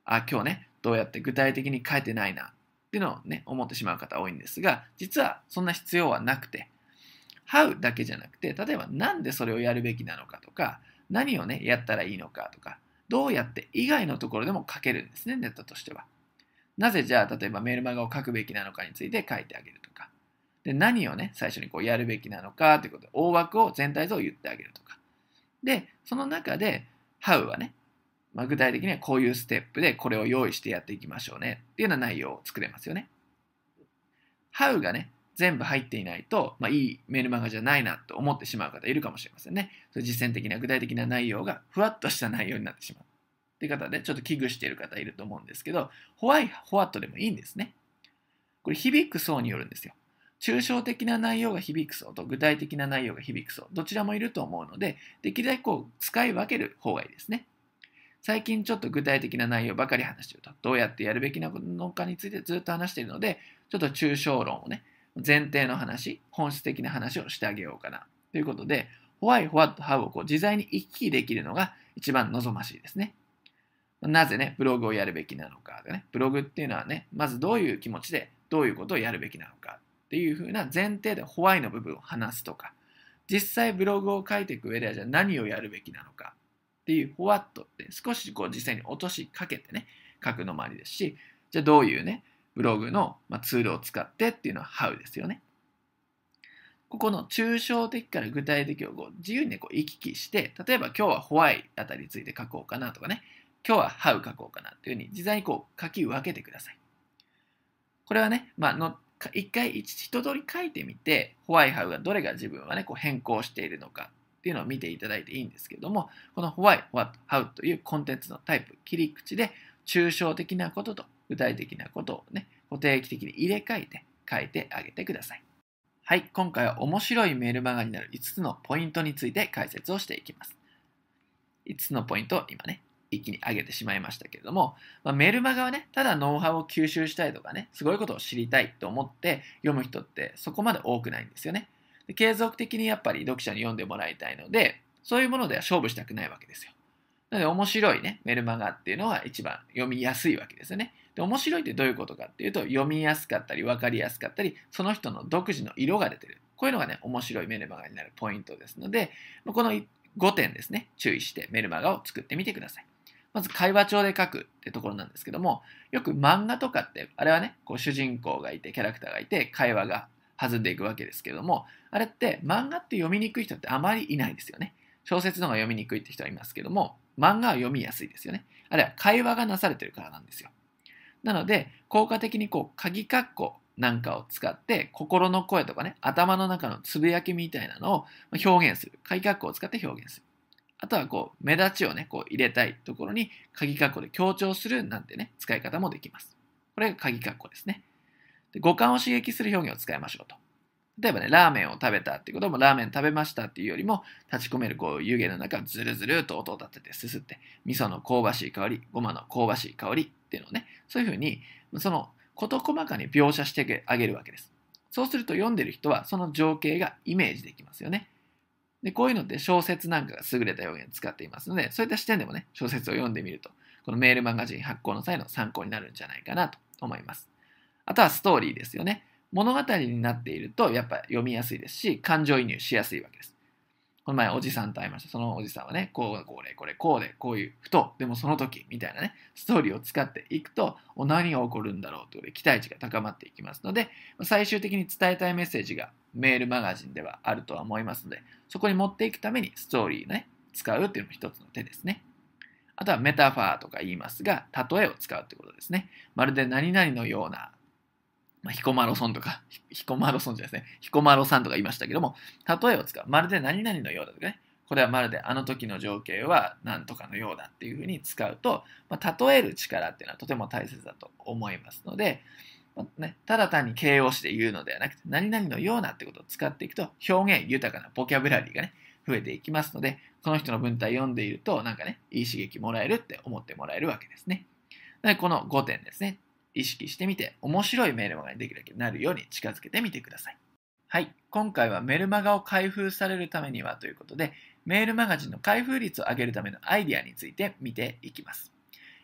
Speaker 1: 今日ね、どうやって具体的に書いてないなっていうのをね、思ってしまう方多いんですが、実はそんな必要はなくて、How だけじゃなくて、例えばなんでそれをやるべきなのかとか、何をね、やったらいいのかとか、どうやって以外のところでも書けるんですね、ネタとしては。なぜじゃあ、例えばメールマガを書くべきなのかについて書いてあげるとか、で何をね、最初にこうやるべきなのかということで、大枠を全体像を言ってあげるとか。で、その中で、How はね、具体的にはこういうステップでこれを用意してやっていきましょうねっていうような内容を作れますよね。How がね、全部入っていないと、いいメールマガじゃないなと思ってしまう方いるかもしれませんね。それ実践的な具体的な内容がふわっとした内容になってしまう。っていう方で、ちょっと危惧している方いると思うんですけど、What でもいいんですね。これ響く層によるんですよ。抽象的な内容が響く層と具体的な内容が響く層、どちらもいると思うので、できるだけこう使い分ける方がいいですね。最近ちょっと具体的な内容ばかり話していると、どうやってやるべきなのかについてずっと話しているので、ちょっと抽象論をね、前提の話、本質的な話をしてあげようかな。ということで、Why, What, How をこう自在に行き来できるのが一番望ましいですね。なぜね、ブログをやるべきなのかでね、ブログっていうのはね、まずどういう気持ちでどういうことをやるべきなのかっていう風な前提でWhyの部分を話すとか、実際ブログを書いていく上ではじゃあ何をやるべきなのかっていうWhatって少しこう実際に落としかけてね、書くのもありですし、じゃあどういうね、ブログのツールを使ってっていうのは How ですよね。ここの抽象的から具体的をこう自由にね、こう行き来して、例えば今日は Why あたりについて書こうかなとかね、今日は How 書こうかなっていうふうに自在にこう書き分けてください。これはね、一回一通り書いてみて、Why, How がどれが自分はね、こう変更しているのかっていうのを見ていただいていいんですけども、この Why, What, How というコンテンツのタイプ、切り口で抽象的なことと具体的なことをね、定期的に入れ替えて書いてあげてください。はい、今回は面白いメールマガになる5つのポイントについて解説をしていきます。5つのポイントを今ね、一気に上げてしまいましたけれども、メールマガはね、ただノウハウを吸収したいとかね、すごいことを知りたいと思って読む人ってそこまで多くないんですよね。で継続的にやっぱり読者に読んでもらいたいので、そういうものでは勝負したくないわけですよ。なので面白いね、メルマガっていうのは一番読みやすいわけですよね。で面白いってどういうことかっていうと、読みやすかったり分かりやすかったり、その人の独自の色が出てる。こういうのがね、面白いメルマガになるポイントですので、この5点ですね、注意してメルマガを作ってみてください。まず会話帳で書くってところなんですけども、よく漫画とかって、あれはね、こう主人公がいて、キャラクターがいて、会話が弾んでいくわけですけども、あれって漫画って読みにくい人ってあまりいないですよね。小説の方が読みにくいって人はいますけども、漫画は読みやすいですよね。あるいは会話がなされてるからなんですよ。なので、効果的にこう、鍵括弧なんかを使って、心の声とかね、頭の中のつぶやきみたいなのを表現する。鍵括弧を使って表現する。あとはこう、目立ちをね、こう入れたいところに、鍵括弧で強調するなんてね、使い方もできます。これが鍵括弧ですね。で五感を刺激する表現を使いましょうと。例えばね、ラーメンを食べたっていうことも、ラーメン食べましたっていうよりも、立ち込めるこう湯気の中、ずるずると音を立ててすすって、味噌の香ばしい香り、ごまの香ばしい香りっていうのをね、そういうふうに、その事細かに描写してあげるわけです。そうすると読んでる人は、その情景がイメージできますよね。で、こういうのって小説なんかが優れた表現を使っていますので、そういった視点でもね、小説を読んでみると、このメールマガジン発行の際の参考になるんじゃないかなと思います。あとはストーリーですよね。物語になっているとやっぱ読みやすいですし、感情移入しやすいわけです。この前おじさんと会いました。そのおじさんはね、こう、これ、こうで、こういう、ふと、でもその時、みたいなね、ストーリーを使っていくと、何が起こるんだろうという期待値が高まっていきますので、最終的に伝えたいメッセージがメールマガジンではあるとは思いますので、そこに持っていくためにストーリーをね、使うっていうのも一つの手ですね。あとはメタファーとか言いますが、例えを使うってことですね。まるで何々のような、彦摩呂孫とか、彦摩呂孫じゃないですね。彦摩呂さんとか言いましたけども、例えを使う。まるで何々のようだとかね。これはまるであの時の情景は何とかのようだっていうふうに使うと、例える力っていうのはとても大切だと思いますので、ただ単に形容詞で言うのではなくて、何々のようなってことを使っていくと、表現豊かなボキャブラリーがね、増えていきますので、この人の文体読んでいると、なんかね、いい刺激もらえるって思ってもらえるわけですね。でこの5点ですね。意識してみて、面白いメールマガにできるだけなるように近づけてみてください。はい。今回はメルマガを開封されるためにはということで、メールマガジンの開封率を上げるためのアイディアについて見ていきます。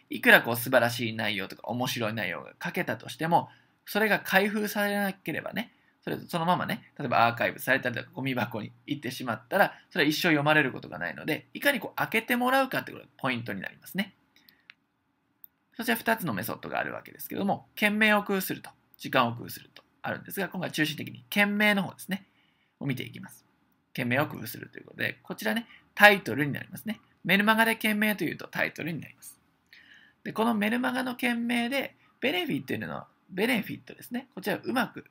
Speaker 1: いくらこう素晴らしい内容とか面白い内容が書けたとしても、それが開封されなければね、そのままね、例えばアーカイブされたりとかゴミ箱に行ってしまったら、それは一生読まれることがないので、いかにこう開けてもらうかってことがポイントになりますね。そして2つのメソッドがあるわけですけども、件名を工夫すると、時間を工夫するとあるんですが、今回中心的に件名の方ですね、を見ていきます。件名を工夫するということで、こちらね、タイトルになりますね。メルマガで件名というとタイトルになります。で、このメルマガの件名で、ベネフィットというのは、ベネフィットですね。こちらをうまく。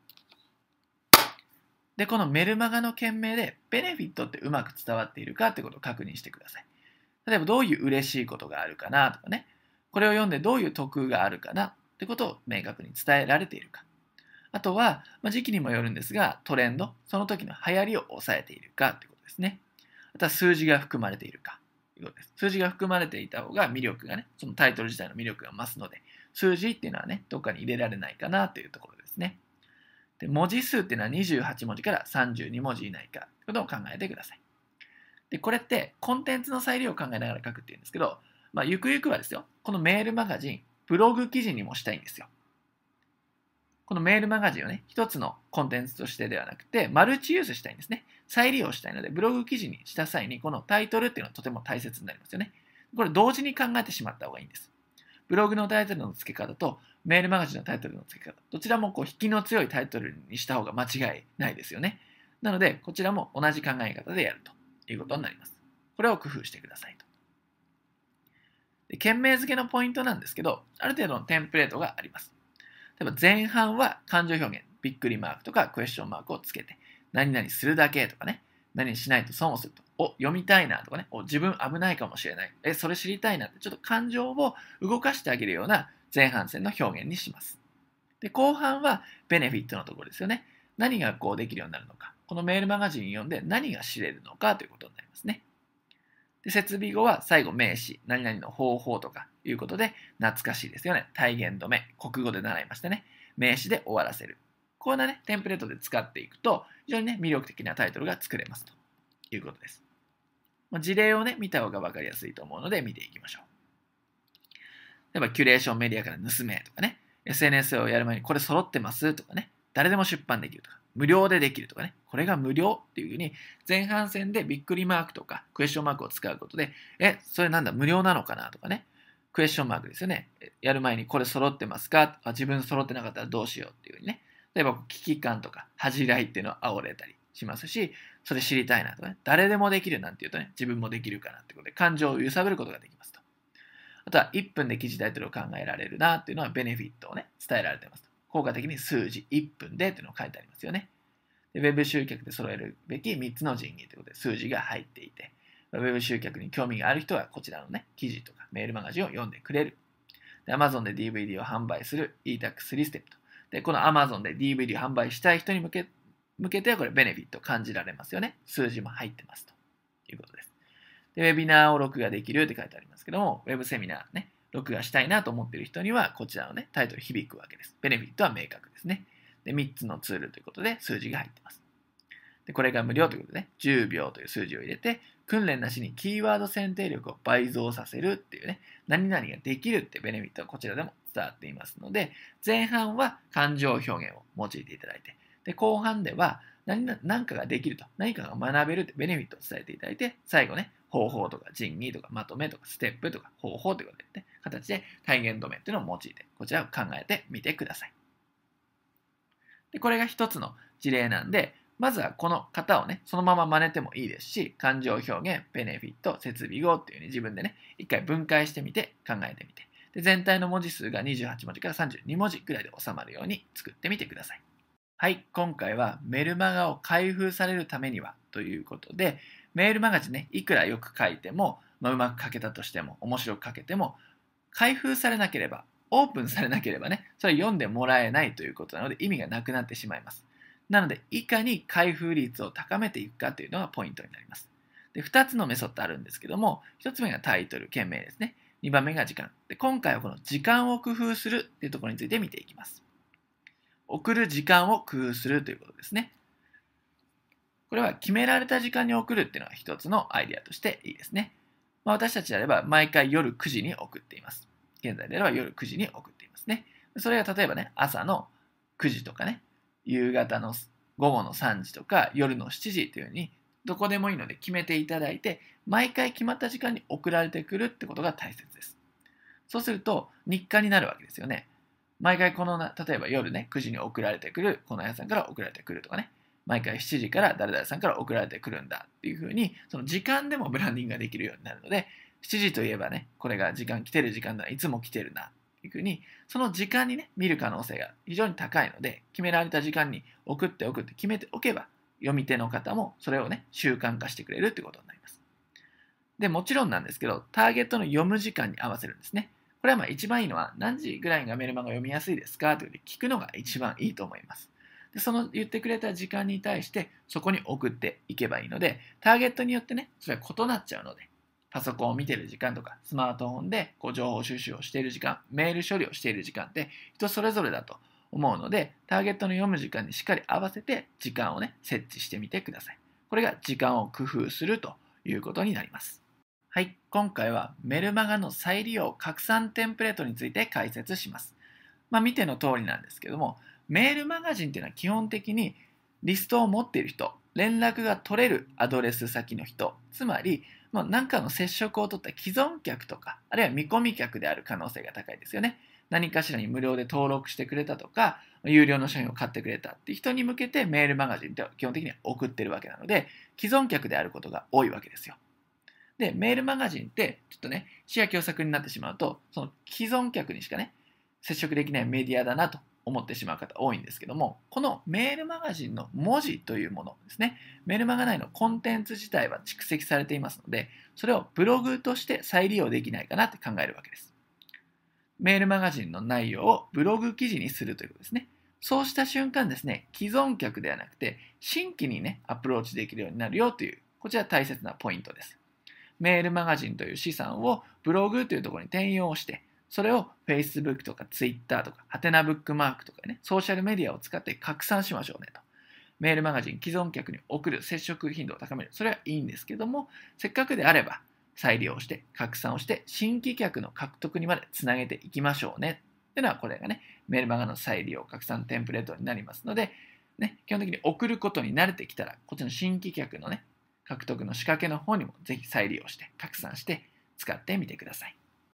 Speaker 1: で、このメルマガの件名で、ベネフィットってうまく伝わっているかということを確認してください。例えば、どういう嬉しいことがあるかなとかね、これを読んでどういう得があるかなってことを明確に伝えられているか。あとは、時期にもよるんですが、トレンド、その時の流行りを抑えているかということですね。あとは数字が含まれているかということです。数字が含まれていた方が魅力がね、そのタイトル自体の魅力が増すので、数字っていうのはね、どっかに入れられないかなというところですね。で、文字数っていうのは28文字から32文字以内かということを考えてください。で、これってコンテンツの再利用を考えながら書くっていうんですけど、ゆくゆくはですよ、このメールマガジン、ブログ記事にもしたいんですよ。このメールマガジンをね、一つのコンテンツとしてではなくて、マルチユースしたいんですね。再利用したいので、ブログ記事にした際に、このタイトルっていうのはとても大切になりますよね。これ同時に考えてしまった方がいいんです。ブログのタイトルの付け方と、メールマガジンのタイトルの付け方、どちらもこう引きの強いタイトルにした方が間違いないですよね。なので、こちらも同じ考え方でやるということになります。これを工夫してくださいと。で、件名付けのポイントなんですけど、ある程度のテンプレートがあります。例えば前半は感情表現、びっくりマークとかクエスチョンマークをつけて、何々するだけとかね、何々しないと損をすると、読みたいなとかね、自分危ないかもしれない、それ知りたいなって、ちょっと感情を動かしてあげるような前半戦の表現にします。で、後半はベネフィットのところですよね。何がこうできるようになるのか、このメールマガジン読んで何が知れるのかということになりますね。で、設備語は最後名詞、何々の方法とかいうことで懐かしいですよね。体言止め、国語で習いましたね。名詞で終わらせる。こんなね、テンプレートで使っていくと、非常にね、魅力的なタイトルが作れますということです。事例をね、見た方が分かりやすいと思うので見ていきましょう。例えば、キュレーションメディアから盗めとかね、SNS をやる前にこれ揃ってますとかね、誰でも出版できるとか、無料でできるとかね、これが無料っていうふうに前半戦でびっくりマークとかクエスチョンマークを使うことで、それなんだ、無料なのかなとかね、クエスチョンマークですよね。やる前にこれ揃ってますか？自分揃ってなかったらどうしようっていうふうにね、例えば危機感とか恥じらいっていうのを煽れたりしますし、それ知りたいなとかね、誰でもできるなんていうとね、自分もできるかなってことで感情を揺さぶることができますと。あとは1分で記事タイトルを考えられるなっていうのはベネフィットをね、伝えられてますと。効果的に数字1分でっていうのを書いてありますよね。で、ウェブ集客で揃えるべき3つの神器ということで数字が入っていて、ウェブ集客に興味がある人はこちらのね、記事とかメールマガジンを読んでくれる。で、Amazon で DVD を販売する eTax3 ステップと。で、この Amazon で DVD を販売したい人に向けてはこれベネフィットを感じられますよね。数字も入ってますということです。で、ウェビナーを録画できるって書いてありますけども、ウェブセミナーね、録画したいなと思っている人にはこちらのね、タイトル響くわけです。ベネフィットは明確ですね。で、3つのツールということで数字が入ってます。で、これが無料ということで、10秒という数字を入れて、訓練なしにキーワード選定力を倍増させるっていうね、何々ができるってベネフィットはこちらでも伝わっていますので、前半は感情表現を用いていただいて、で、後半では何かができると、何かが学べるってベネフィットを伝えていただいて、最後ね、方法とか人義とかまとめとかステップとか方法ということで、ね、形で体言止めっていうのを用いて、こちらを考えてみてください。で、これが一つの事例なんで、まずはこの型をね、そのまま真似てもいいですし、感情表現、ベネフィット、設備語っていう風に自分でね、一回分解してみて考えてみて、で、全体の文字数が28文字から32文字くらいで収まるように作ってみてください。はい、今回はメルマガを開封されるためにはということで、メールマガジンね、いくらよく書いても、うまく書けたとしても、面白く書けても、開封されなければ、オープンされなければね、それ読んでもらえないということなので意味がなくなってしまいます。なので、いかに開封率を高めていくかというのがポイントになります。で、2つのメソッドあるんですけども、1つ目がタイトル、件名ですね。2番目が時間。で、今回はこの時間を工夫するというところについて見ていきます。送る時間を工夫するということですね。これは決められた時間に送るっていうのが一つのアイデアとしていいですね。私たちであれば毎回夜9時に送っています。 現在であれば夜9時に送っていますね。それが例えばね、朝の9時とかね、夕方の午後の3時とか夜の7時というように、どこでもいいので決めていただいて、毎回決まった時間に送られてくるってことが大切です。そうすると日課になるわけですよね。毎回例えば夜ね、9時に送られてくる、この屋さんから送られてくるとかね、毎回7時から誰々さんから送られてくるんだっていう風に、その時間でもブランディングができるようになるので、7時といえばね、これが時間来てる時間だ、いつも来てるなっていう風に、その時間にね、見る可能性が非常に高いので、決められた時間に送って決めておけば、読み手の方もそれをね、習慣化してくれるってことになります。で、もちろんなんですけど、ターゲットの読む時間に合わせるんですね。これは一番いいのは、何時ぐらいがメルマガ読みやすいですかというふうに聞くのが一番いいと思います。で、その言ってくれた時間に対して、そこに送っていけばいいので、ターゲットによってね、それは異なっちゃうので、パソコンを見ている時間とか、スマートフォンで情報収集をしている時間、メール処理をしている時間って人それぞれだと思うので、ターゲットの読む時間にしっかり合わせて時間をね、設置してみてください。これが時間を工夫するということになります。はい、今回はメルマガの再利用拡散テンプレートについて解説します。見ての通りなんですけども、メールマガジンっていうのは基本的にリストを持っている人、連絡が取れるアドレス先の人、つまり何かの接触を取った既存客とか、あるいは見込み客である可能性が高いですよね。何かしらに無料で登録してくれたとか、有料の商品を買ってくれたっていう人に向けてメールマガジンって基本的には送ってるわけなので、既存客であることが多いわけですよ。で、メールマガジンってちょっとね、視野狭窄になってしまうと、その既存客にしかね、接触できないメディアだなと思ってしまう方多いんですけども、このメールマガジンの文字というものですね、メールマガ内のコンテンツ自体は蓄積されていますので、それをブログとして再利用できないかなって考えるわけです。メールマガジンの内容をブログ記事にするということですね。そうした瞬間ですね、既存客ではなくて、新規にね、アプローチできるようになるよという、こちら大切なポイントです。メールマガジンという資産をブログというところに転用して、それを Facebook とか Twitter とか、ハテナブックマークとかね、ソーシャルメディアを使って拡散しましょうねと。メールマガジン、既存客に送る接触頻度を高める。それはいいんですけども、せっかくであれば再利用して、拡散をして、新規客の獲得にまでつなげていきましょうね。っていうのは、これがね、メールマガの再利用、拡散テンプレートになりますので、ね、基本的に送ることに慣れてきたら、こっちの新規客のね、獲得の仕掛けの方にもぜひ再利用して拡散して使ってみてください。